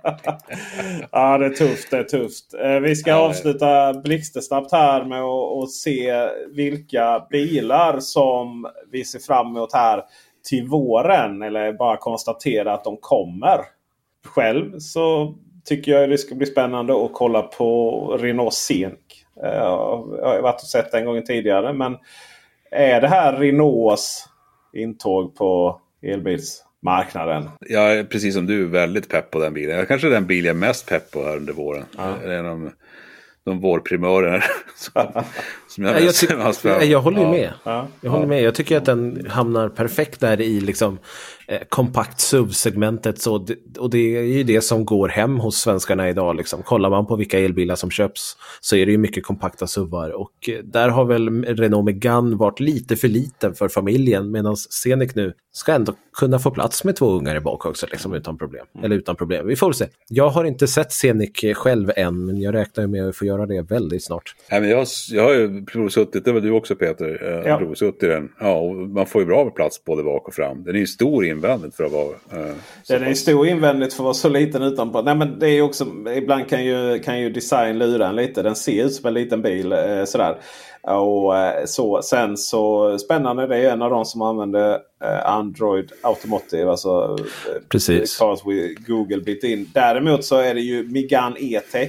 Ja, det är tufft, det är tufft. Vi ska avsluta blixtsnabbt här med att, att se vilka bilar som vi ser fram emot här till våren. Eller bara konstatera att de kommer. Själv så tycker jag det ska bli spännande att kolla på Renault Scenic. Jag har varit och sett det en gång tidigare. Men är det här Renaults intåg på elbilsmarknaden? Jag är precis som du väldigt pepp på den bilen. Jag kanske är den bil jag är mest pepp på här under våren. Ja. Det är de, de vårprimörer som, som jag, jag, tyck, jag, jag håller ju med. Ja. Jag håller med. Jag tycker att den hamnar perfekt där i liksom eh, kompakt S U V-segmentet. Så det, och det är ju det som går hem hos svenskarna idag. Liksom. Kollar man på vilka elbilar som köps så är det ju mycket kompakta S U V-ar. Och eh, där har väl Renault Megane varit lite för liten för familjen, medan Scenic nu ska ändå kunna få plats med två ungar i bak också, liksom, utan problem. Mm. Eller utan problem. Vi får se. Jag har inte sett Scenic själv än, men jag räknar med att få göra det väldigt snart. Nej, men jag, jag har ju provsuttit, det var du också Peter, jag ja. provsuttit den. Ja, och man får ju bra plats både bak och fram. Den är ju stor invändigt för att vara... Uh, den är ju stor invändigt för att vara så liten utanpå. Nej, men det är också, ibland kan ju, kan ju design lura en lite. Den ser ut som en liten bil eh, sådär. Och så, sen så spännande, det är en av de som använder Android Automotive, alltså precis. Cars with Google bit in. Däremot så är det ju Megane E-Tech.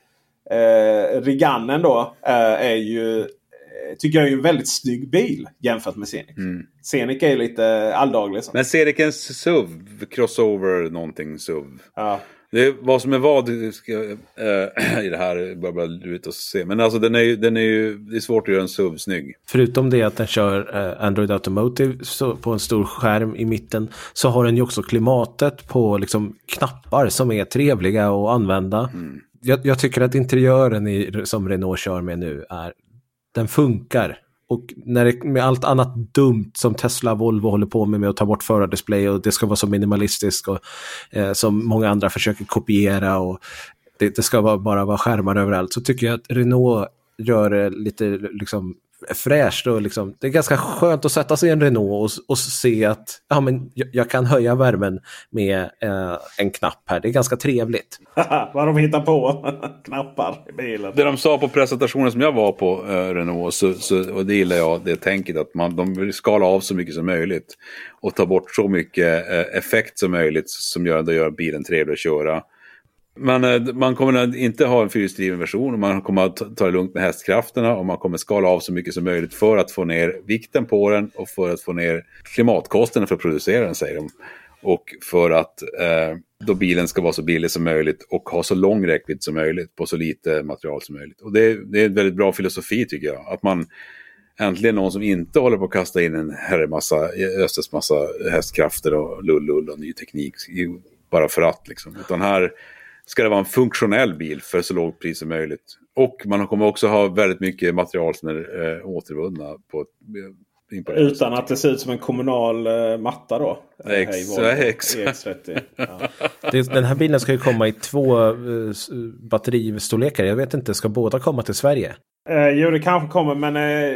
Eh, Riganen då eh, är ju, tycker jag är en väldigt snygg bil jämfört med Scenic. Mm. Scenic är ju lite alldaglig. Men Scenic är en S U V, crossover någonting S U V. Ja. Det är vad som är vad ska, äh, i det här bara, bara ut och se. Men alltså den är ju, den är ju, det är svårt att göra en S U V snygg. Förutom det att den kör äh, Android Automotive så, på en stor skärm i mitten, så har den ju också klimatet på liksom knappar som är trevliga att använda. Mm. Jag, jag tycker att interiören i, som Renault kör med nu är, den funkar. Och när det, med allt annat dumt som Tesla och Volvo håller på med, med att ta bort förardisplay och det ska vara så minimalistiskt och eh, som många andra försöker kopiera och det, det ska vara, bara vara skärmar överallt, så tycker jag att Renault gör det lite liksom fräscht och liksom, det är ganska skönt att sätta sig i en Renault och, och se att ja, men jag, jag kan höja värmen med eh, en knapp här. Det är ganska trevligt. Vad de hittar på knappar i bilen. Det de sa på presentationen som jag var på eh, Renault, så, så, och det gillar jag, det tänket att man, de vill skala av så mycket som möjligt och ta bort så mycket eh, effekt som möjligt som gör, det gör bilen trevlig att köra. Man, man kommer inte ha en fyrhjulsdriven version och man kommer att ta det lugnt med hästkrafterna och man kommer skala av så mycket som möjligt för att få ner vikten på den och för att få ner klimatkostnaden för att producera den, säger de. Och för att eh, då bilen ska vara så billig som möjligt och ha så lång räckvidd som möjligt på så lite material som möjligt. Och det, det är en väldigt bra filosofi, tycker jag. Att man äntligen, någon som inte håller på att kasta in en herre massa, östers massa hästkrafter och lull-lull och ny teknik bara för att liksom. Utan här ska det vara en funktionell bil för så lågt pris som möjligt. Och man kommer också ha väldigt mycket material som är äh, återvunna på ett, utan att det ser ut som en kommunal äh, matta då. Ex, hey, ex. E X trettio. Ja. Det, den här bilen ska ju komma i två äh, batteristorlekar. Jag vet inte, ska båda komma till Sverige? Eh, jo, det kanske kommer, men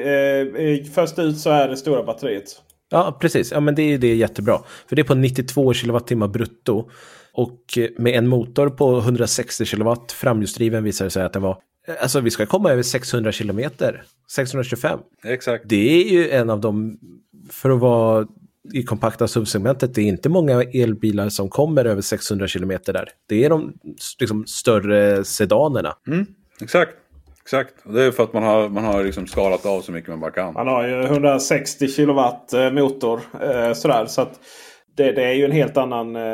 eh, eh, först ut så är det stora batteriet. Ja, precis. Ja, men det är det är jättebra. För det är på nittiotvå kilowattimmar brutto. Och med en motor på hundrasextio kilowatt framhjulsdriven visar det sig att det var... Alltså vi ska komma över sexhundra kilometer. sexhundratjugofem. Exakt. Det är ju en av de... För att vara i kompakta S U V-segmentet, det är inte många elbilar som kommer över sexhundra kilometer där. Det är de liksom större sedanerna. Mm, exakt. Exakt, och det är för att man har, man har liksom skalat av så mycket man bara kan. Man har ju hundrasextio kilowatt motor eh, sådär, så att det, det är ju en helt annan... Eh,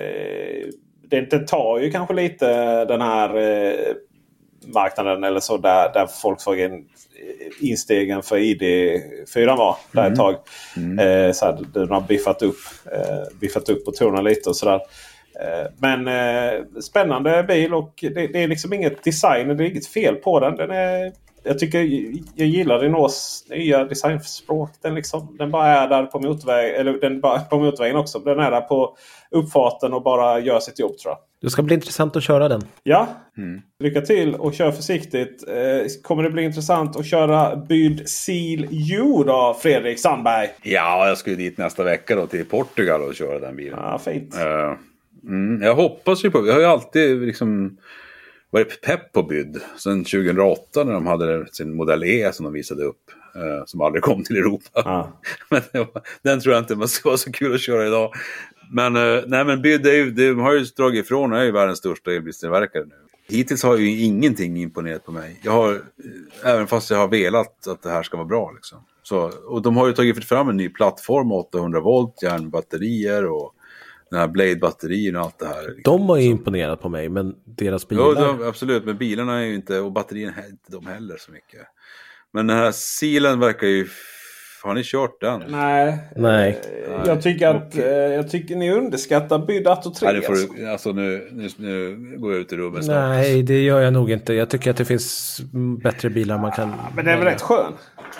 det, det tar ju kanske lite den här eh, marknaden eller så där, där Volkswagen instegen för I D fyra var där mm. ett tag. Mm. Eh, så här, den har biffat upp, eh, biffat upp motorerna lite och sådär. Men eh, spännande bil, och det, det är liksom inget design, det är inget fel på den. Den är, jag tycker jag gillar Renaults nya designspråk. Den liksom, den bara är där på motorväg, eller den bara på motorvägen också. Den är där på uppfarten och bara gör sitt jobb, tror jag. Det ska bli intressant att köra den. Ja, mm. Lycka till och kör försiktigt. Eh, kommer det bli intressant att köra Byd Seal U då, Fredrik Sandberg? Ja, jag ska ju dit nästa vecka då till Portugal och köra den bilen. Ja, fint. Uh. Mm, jag hoppas ju på, jag har ju alltid liksom varit pepp på Byd sedan tjugohundraåtta när de hade sin modell E som de visade upp, eh, som aldrig kom till Europa. Ah. Men var, den tror jag inte man ska vara så kul att köra idag. Men eh, nej, men Byd är ju, de har ju dragit ifrån, är ju världens största elbilstillverkare nu. Hittills har ju ingenting imponerat på mig. Jag har, även fast jag har velat att det här ska vara bra liksom. Så, och de har ju tagit fram en ny plattform, åttahundra volt, järnbatterier och den här Blade-batterien och allt det här. De har ju imponerat på mig, men deras bilar... Jo, de, absolut, men bilarna är ju inte, och batterierna är inte de heller så mycket. Men den här Sealen verkar ju Har ni kört den? Nej. Nej. Jag tycker att okay. jag tycker ni underskattar Byd Atto tre. Nej, får du, alltså nu, nu, nu går jag ut i rummet snart. Nej, det gör jag nog inte. Jag tycker att det finns bättre bilar man kan... Men det är väl rätt skön?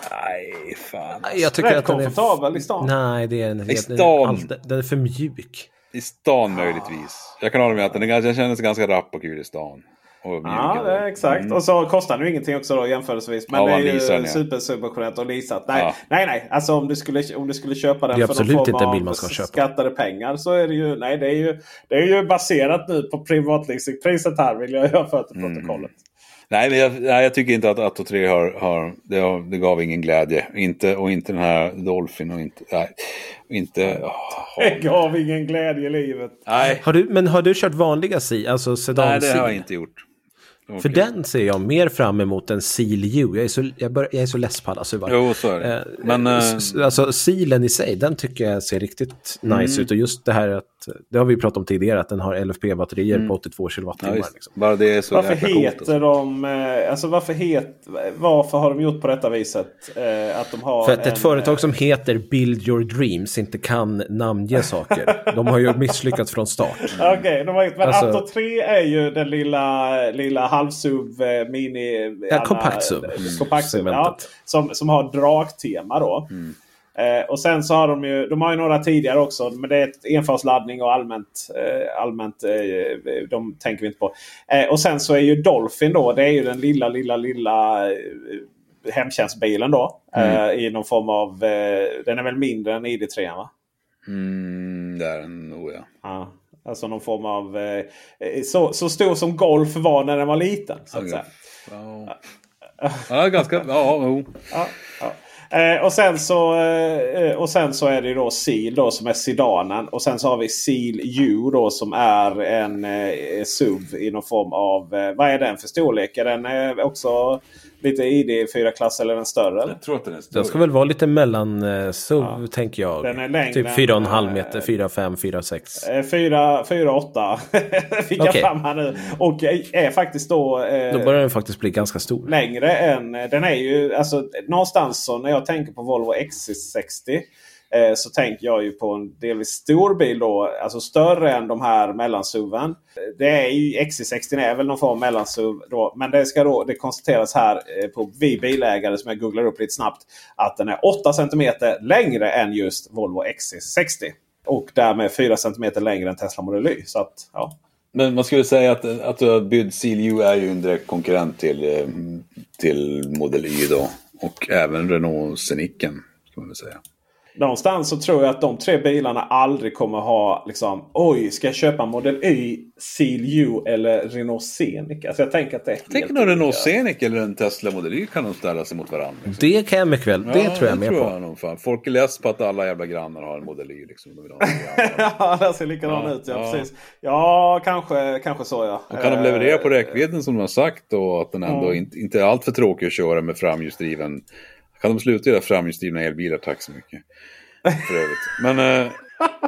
Nej, fan. Nej, jag tycker rätt att den komfortabel är... i stan. Nej, det är en... I stan. Den, den är för mjuk. I stan möjligtvis. Jag kan hålla med att den är, jag känner sig ganska rapp och kul i stan. Ja, det är exakt. Mm. Och så kostar det ingenting också då jämförelsevis. Men ja, det är ju leasar, supersubventionerat och leasat. Nej, ja. nej, nej. Alltså om du skulle, om du skulle köpa den för någon form av skattade pengar så är det ju, nej, det är ju, det är ju baserat nu på privatleasingpriset här, vill jag göra för till protokollet. Mm. Nej, men jag, nej, jag tycker inte att Atto tre har, har, det, har, det gav ingen glädje. Inte, och inte den här Dolphin och inte... Nej, inte oh. Det gav ingen glädje i livet. Nej. Har du, men har du kört vanliga C, alltså sedan? Nej, det har jag inte gjort. Okay. För den ser jag mer fram emot än Seal U. Jag är så, jag bör, jag är så less på alla suvar. Jo, så är det. Eh, men, äh... alltså Sealen i sig, den tycker jag ser riktigt mm. nice ut. Och just det här att, det har vi pratat om tidigare, att den har L F P-batterier mm. på åttiotvå kilowattimmar. Ja, liksom. Bara det är så varför heter de, alltså varför, het, varför har de gjort på detta viset? Eh, att de har För att en, ett företag som heter Build Your Dreams inte kan namnge saker. De har ju misslyckats från start. Okej, okay, de har, men alltså, Atto tre är ju den lilla, lilla halvsuv mini... Ja, kompakt-suv. Kompakt-suv, ja, som, som har dragtema då. Mm. Eh, och sen så har de ju, de har ju några tidigare också, men det är ett enfasladdning och allmänt, eh, allmänt eh, de tänker vi inte på. Eh, och sen så är ju Dolphin då, det är ju den lilla, lilla, lilla eh, hemtjänstbilen då. Mm. Eh, i någon form av, eh, den är väl mindre än I D tre, va? Mm, det är den nog, ja. Ja. Alltså någon form av... Eh, så, så stor som Golf var när den var liten. Så att okay. säga. Ja. Ja, ganska... Ja, jo. Ja, ja. Eh, och, sen så, eh, och sen så är det då Seal då, som är sedanen. Och sen så har vi Seal U då, som är en eh, S U V i någon form av... Eh, vad är den för storlek? Är den eh, också lite I D fyra-klass eller en större? Eller? Jag tror att den är större. Den ska väl vara lite mellan eh, S U V, ja. tänker jag. Den är längre. Typ fyra komma fem meter, fyra fem, fyra sex. Eh, fyra komma åtta fick jag okay. fram här nu. Och är faktiskt då... Eh, då börjar den faktiskt bli ganska stor. Längre än... Den är ju... Alltså, någonstans så när jag tänker på Volvo X C sextio eh, så tänker jag ju på en delvis stor bil då. Alltså större än de här mellansuven. Det är ju X C sextio är väl någon form av mellansuv då. Men det ska då... Det konstateras här eh, på vi bilägare som jag googlar upp lite snabbt. Att den är åtta centimeter längre än just Volvo X C sextio. Och därmed fyra centimeter längre än Tesla Model Y. Så att, ja. Men man skulle säga att, att du har bytt Seal U är ju en direkt konkurrent till, till Model Y då. Och även Renault Sceniken, ska man väl säga. Någonstans så tror jag att de tre bilarna aldrig kommer ha liksom, oj, ska jag köpa Model Y, Seal U eller Renault Scenic? Alltså jag tänker att det är helt... Tänk när Renault Scenic eller en Tesla Model Y kan de ställa sig mot varandra. Liksom. Det kan jag mycket väl, det ja, tror jag mer tror på. Jag nog, fan. Folk är less på att alla jävla grannar har en Model Y liksom. De vill ha ja, det ser likadan ja, ut, ja, ja. Precis. Ja, kanske, kanske så, ja. Och kan de leverera på räckvidden som de har sagt och att den ändå mm. inte, inte är allt för tråkig att köra med framhjulsdriven. Kan de sluta göra framhjulsdrivna elbilar, tack så mycket. För övrigt. Men äh,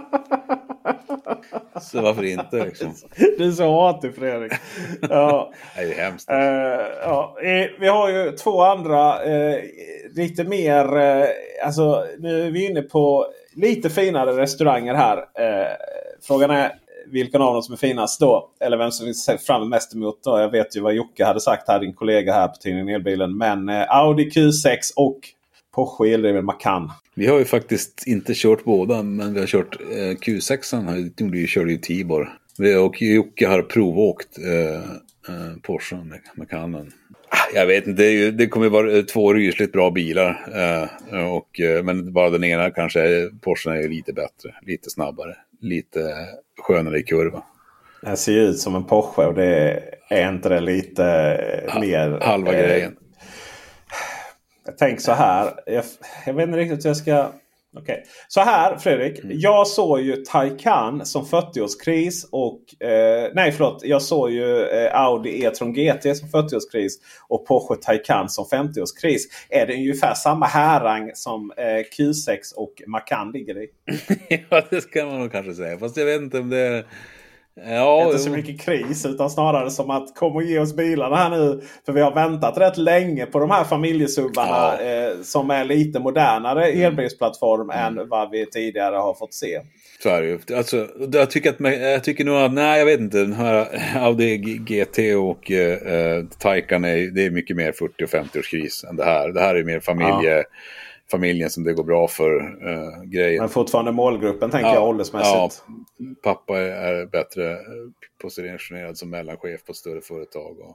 så varför inte liksom? Du är så hatig, Fredrik. Ja. Det är hemskt. Uh, ja. Vi har ju två andra uh, lite mer uh, alltså nu är vi inne på lite finare restauranger här. Uh, frågan är vilken av dem som är finast då, eller vem som vi ser fram mest emot då. Jag vet ju vad Jocke hade sagt här, din kollega här på tidningen Elbilen, men uh, Audi Q sex och Porsche eldriven Macan. Vi har ju faktiskt inte kört båda, men vi har kört eh, Q sex. Han vi körde ju Tibor. Vi och Jocke har provåkt eh, eh, Porsche med Macanen. Jag vet inte, det, är ju, det kommer ju vara två rysligt bra bilar. Eh, och, eh, men bara den ena kanske, Porsche är lite bättre, lite snabbare, lite skönare i kurva. Den ser ju ut som en Porsche och det är inte det lite ha, mer... Halva eh, grejen. Jag tänker så här. Jag, jag vet inte riktigt hur jag ska... Okej. Okay. Så här, Fredrik. Mm. Jag såg ju Taycan som fyrtioårskris. Och... Eh, nej, förlåt. Jag såg ju eh, Audi e-tron G T som fyrtioårskris. Och Porsche Taycan som femtioårskris. Är det ungefär samma härrang som eh, Q sex och Macan ligger i? Ja, det ska man nog kanske säga. Fast jag vet inte om det är... Ja, inte så mycket kris utan snarare som att kom och ge oss bilarna här nu. För vi har väntat rätt länge på de här familjesubbarna ja. eh, som är lite modernare elbilsplattform mm. än vad vi tidigare har fått se. Så är det ju. Alltså, jag, tycker att, jag tycker nog att, nej jag vet inte, den här Audi G T och eh, Taycan är, det är mycket mer fyrtio- och femtio-årskris än det här. Det här är mer familje... Ja. Familjen som det går bra för uh, grejen. Men fortfarande målgruppen tänker ja, jag åldersmässigt. Ja, pappa är, är bättre positionerad som mellanchef på större företag. Och...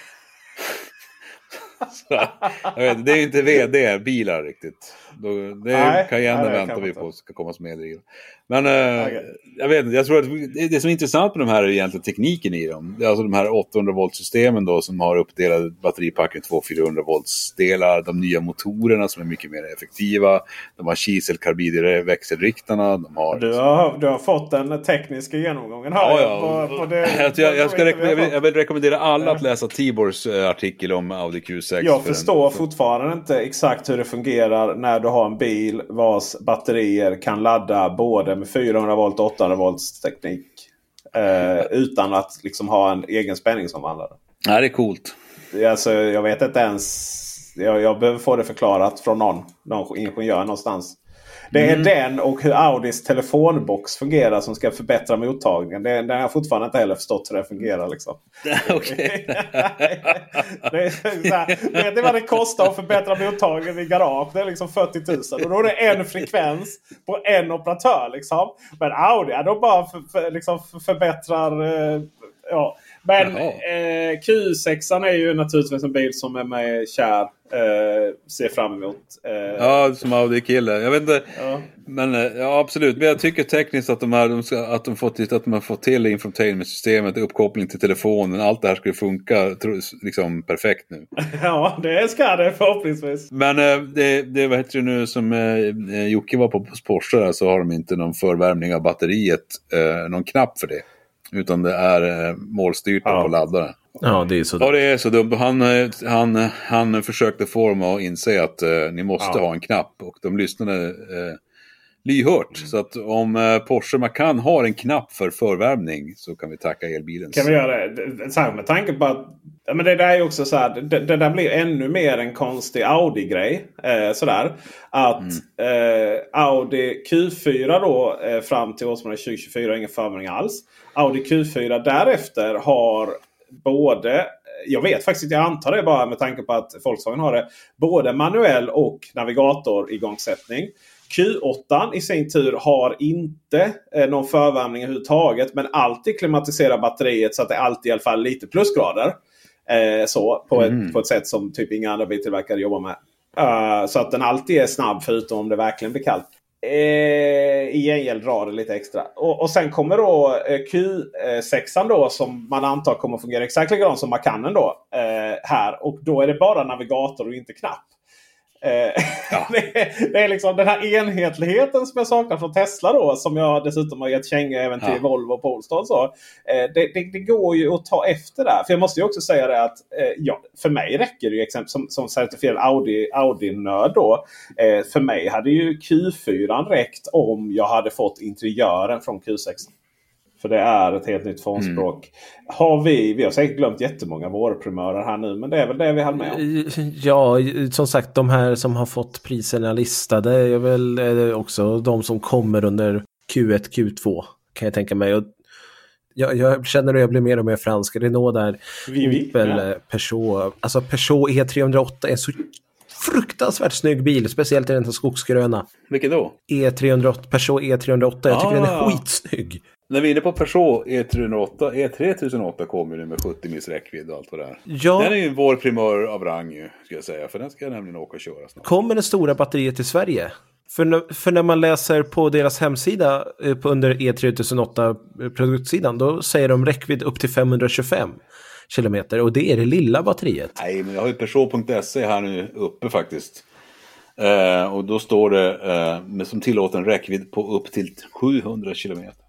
Så, jag vet, det är ju inte vd, bilar riktigt. Då, det är nej, Cayenne nej, väntar vi på ska komma som medriv. Men uh, okay. jag vet jag tror att det, det som är intressant med de här är egentligen tekniken i dem. Det är alltså de här åttahundra volt systemen då som har uppdelade batteripacken två fyrahundra volts delar, de nya motorerna som är mycket mer effektiva. De har kiselkarbidare växelriktarna, de har Du har du har fått den tekniska genomgången här. Ja, ja. På, på det, jag, jag, jag, ska rekommendera, jag, vill, jag vill rekommendera alla att läsa Tibors artikel om Audi Q sex. Jag för förstår en, för... fortfarande inte exakt hur det fungerar när du har en bil vars batterier kan ladda både med fyrahundra volt och åttahundra volts teknik eh, utan att liksom ha en egen spänningsomvandlare. Nej, det är coolt. Alltså, jag vet inte ens jag, jag behöver få det förklarat från någon, någon ingenjör någonstans. Det är mm. den och hur Audis telefonbox fungerar som ska förbättra mottagningen. Det, den har jag fortfarande inte heller förstått hur det fungerar. Liksom. Okej. Vet ni vad det kostar att förbättra mottagningen i garage? Det är liksom fyrtio tusen. Och då är det en frekvens på en operatör. Liksom. Men Audi, de bara för, för, liksom förbättrar... Eh, ja. Men eh, Q sex är ju naturligtvis en bil som är med kär eh, ser fram emot. Eh. Ja, som Audi-kille. Jag vet inte, ja. Men ja, absolut. Men jag tycker tekniskt att de här, de ska, att de fått att man får till infotainment-systemet, uppkoppling till telefonen, allt det här skulle funka liksom perfekt nu. Ja, det ska det förhoppningsvis. Men eh, det, det vad heter det nu som eh, Jocke var på Porsche där, så har de inte någon förvärmning av batteriet, eh, någon knapp för det. Utan det är eh, målstyrt ja. på laddaren. Ja, det är så dumt. Ja, det är så dumt. Han, han, han försökte få dem att inse att eh, ni måste ja. ha en knapp. Och de lyssnade eh, lyhört. Mm. Så att om eh, Porsche Macan har en knapp för förvärmning så kan vi tacka elbilen. Kan vi göra det? Så här, med tanke på att ja, men det där är också så här, det, det där blir ännu mer en konstig Audi-grej. Eh, sådär. Att mm. eh, Audi Q fyra då eh, fram till årsmånaden tjugo tjugofyra ingen förvärmning alls. Audi Q fyra därefter har både, jag vet faktiskt, jag antar det bara med tanke på att Volkswagen har det, både manuell och navigator igångsättning. Q åtta i sin tur har inte eh, någon förvärmning överhuvudtaget, men alltid klimatiserar batteriet så att det alltid i alla fall lite plusgrader. Eh, så på, mm. ett, på ett sätt som typ inga andra biltillverkare jobbar med. Uh, så att den alltid är snabb förutom om det verkligen blir kallt. Eh, I gengäld drar det lite extra. Och, och sen kommer då eh, Q sex då som man antar kommer fungera exakt likadant som Macanen då eh, här. Och då är det bara navigator och inte knapp. Ja. det, är, det är liksom den här enhetligheten som jag saknar från Tesla då, som jag dessutom har gett känga även till ja. Volvo och Polestar och så. Eh, det, det, det går ju att ta efter där. För jag måste ju också säga det att eh, ja, för mig räcker det ju exempel som, som certifierad Audi, Audi-nörd då. Eh, för mig hade ju Q fyra räckt om jag hade fått interiören från Q sex. För det är ett helt nytt formspråk. Mm. Har vi, vi har säkert glömt jättemånga vårpremörer här nu. Men det är väl det vi har med om. Ja, som sagt, de här som har fått priserna listade är väl är också de som kommer under Q ett, Q två. Kan jag tänka mig. Och jag, jag känner att jag blir mer och mer fransk. Renault där. Opel, ja. Peugeot. Alltså Peugeot E tre noll åtta är så fruktansvärt snygg bil. Speciellt i den här skogsgröna. Vilken då? E tre noll åtta, Peugeot E tre noll åtta. Jag tycker ah. den är skitsnygg. När vi är inne på Peugeot E tre noll åtta, E tre tusen åtta kommer nu med sjuttio mils räckvidd och allt vad det är. Ja. Den är ju vår primör av rang ju, ska jag säga. För den ska jag nämligen åka och köra snart. Kommer det stora batteriet till Sverige? För, när, för när man läser på deras hemsida eh, på under E tre tusen åtta produktsidan, då säger de räckvidd upp till femhundratjugofem kilometer. Och det är det lilla batteriet. Nej, men jag har ju Peugeot punkt se här nu uppe faktiskt. Uh, och då står det uh, med som tillåter en räckvidd på upp till sjuhundra kilometer.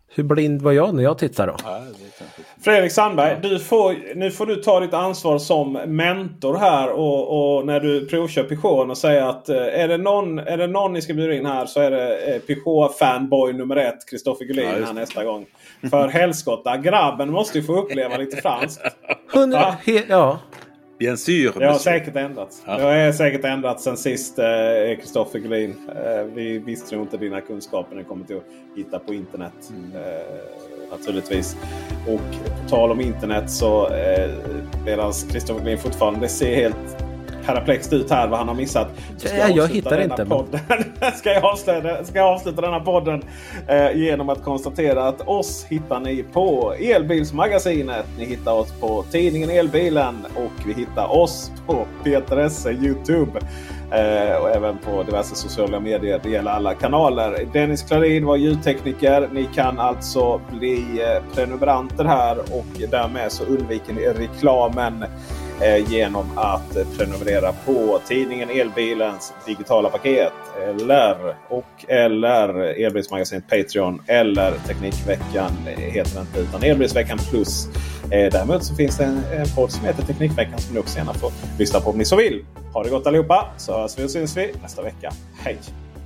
Hur blind var jag när jag tittar då? Fredrik Sandberg, du får, nu får du ta ditt ansvar som mentor här och, och när du provkör Peugeot och säga att är det, någon, är det någon ni ska bjuda in här så är det Peugeot-fanboy nummer ett, Kristoffer Gullin, ja, här nästa gång. För helskotta, grabben måste ju få uppleva lite franskt. Hundra, he, ja. Bien sûr, det har säkert ändrats. Ja. Det har säkert ändrats sen sist, Kristoffer eh, Gullin. Eh, vi visste nog inte dina kunskaper när kommer till att hitta på internet. Mm. Eh, naturligtvis. Och på tal om internet så eh, medan Kristoffer Gullin fortfarande ser helt paraplext ut här vad han har missat. Så ska ja, jag, jag hittar inte. Podden. ska, jag avsluta, ska jag avsluta denna podden eh, genom att konstatera att oss hittar ni på Elbilsmagasinet. Ni hittar oss på tidningen Elbilen och vi hittar oss på Peter Esse YouTube. Eh, och även på diverse sociala medier. Det gäller alla kanaler. Dennis Klarin var ljudtekniker. Ni kan alltså bli eh, prenumeranter här och därmed så undviker ni reklamen eh, genom att eh, prenumerera på tidningen Elbilens digitala paket eller och eller Elbilsmagasinet Patreon eller Teknikveckan heter det inte utan Elbilsveckan plus. Eh, däremot så finns det en, en podd som heter Teknikveckan som ni också gärna får lyssna på om ni så vill. Ha det gott allihopa, så hörs vi och syns vi nästa vecka. Hej!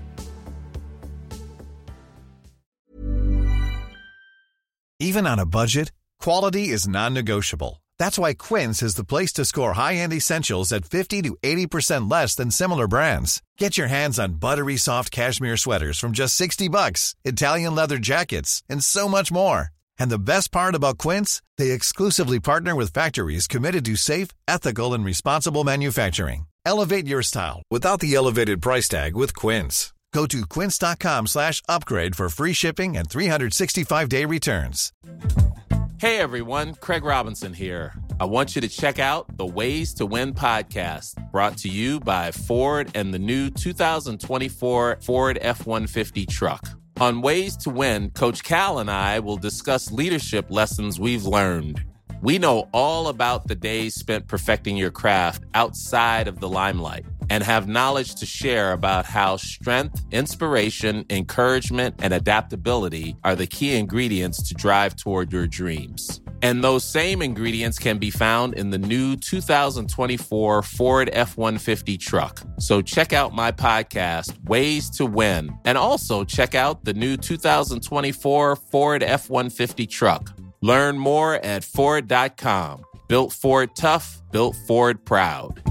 Even on a budget, quality is non-negotiable. That's why Quince is the place to score high-end essentials at fifty to eighty percent less than similar brands. Get your hands on buttery soft cashmere sweaters from just sixty bucks, Italian leather jackets, and so much more. And the best part about Quince, they exclusively partner with factories committed to safe, ethical, and responsible manufacturing. Elevate your style without the elevated price tag with Quince. Go to quince.com slash upgrade for free shipping and three sixty-five day returns. Hey everyone, Craig Robinson here. I want you to check out the Ways to Win podcast, brought to you by Ford and the new two thousand twenty-four Ford F one fifty truck. On Ways to Win, Coach Cal and I will discuss leadership lessons we've learned. We know all about the days spent perfecting your craft outside of the limelight and have knowledge to share about how strength, inspiration, encouragement, and adaptability are the key ingredients to drive toward your dreams. And those same ingredients can be found in the new two thousand twenty-four Ford F one fifty truck. So check out my podcast, Ways to Win, and also check out the new two thousand twenty-four Ford F one fifty truck. Learn more at Ford dot com. Built Ford tough, built Ford proud.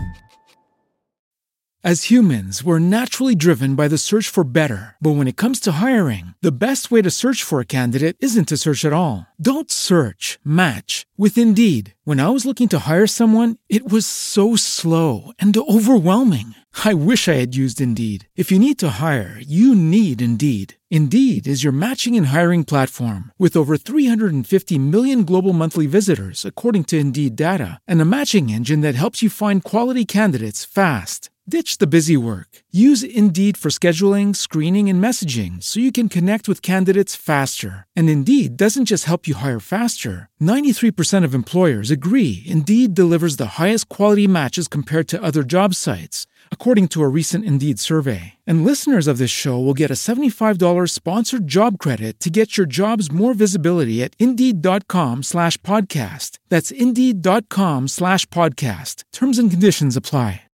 As humans, we're naturally driven by the search for better. But when it comes to hiring, the best way to search for a candidate isn't to search at all. Don't search, match with Indeed. When I was looking to hire someone, it was so slow and overwhelming. I wish I had used Indeed. If you need to hire, you need Indeed. Indeed is your matching and hiring platform with over three hundred fifty million global monthly visitors, according to Indeed data, and a matching engine that helps you find quality candidates fast. Ditch the busy work. Use Indeed for scheduling, screening, and messaging so you can connect with candidates faster. And Indeed doesn't just help you hire faster. ninety-three percent of employers agree Indeed delivers the highest quality matches compared to other job sites, according to a recent Indeed survey. And listeners of this show will get a seventy-five dollars sponsored job credit to get your jobs more visibility at Indeed.com slash podcast. That's Indeed.com slash podcast. Terms and conditions apply.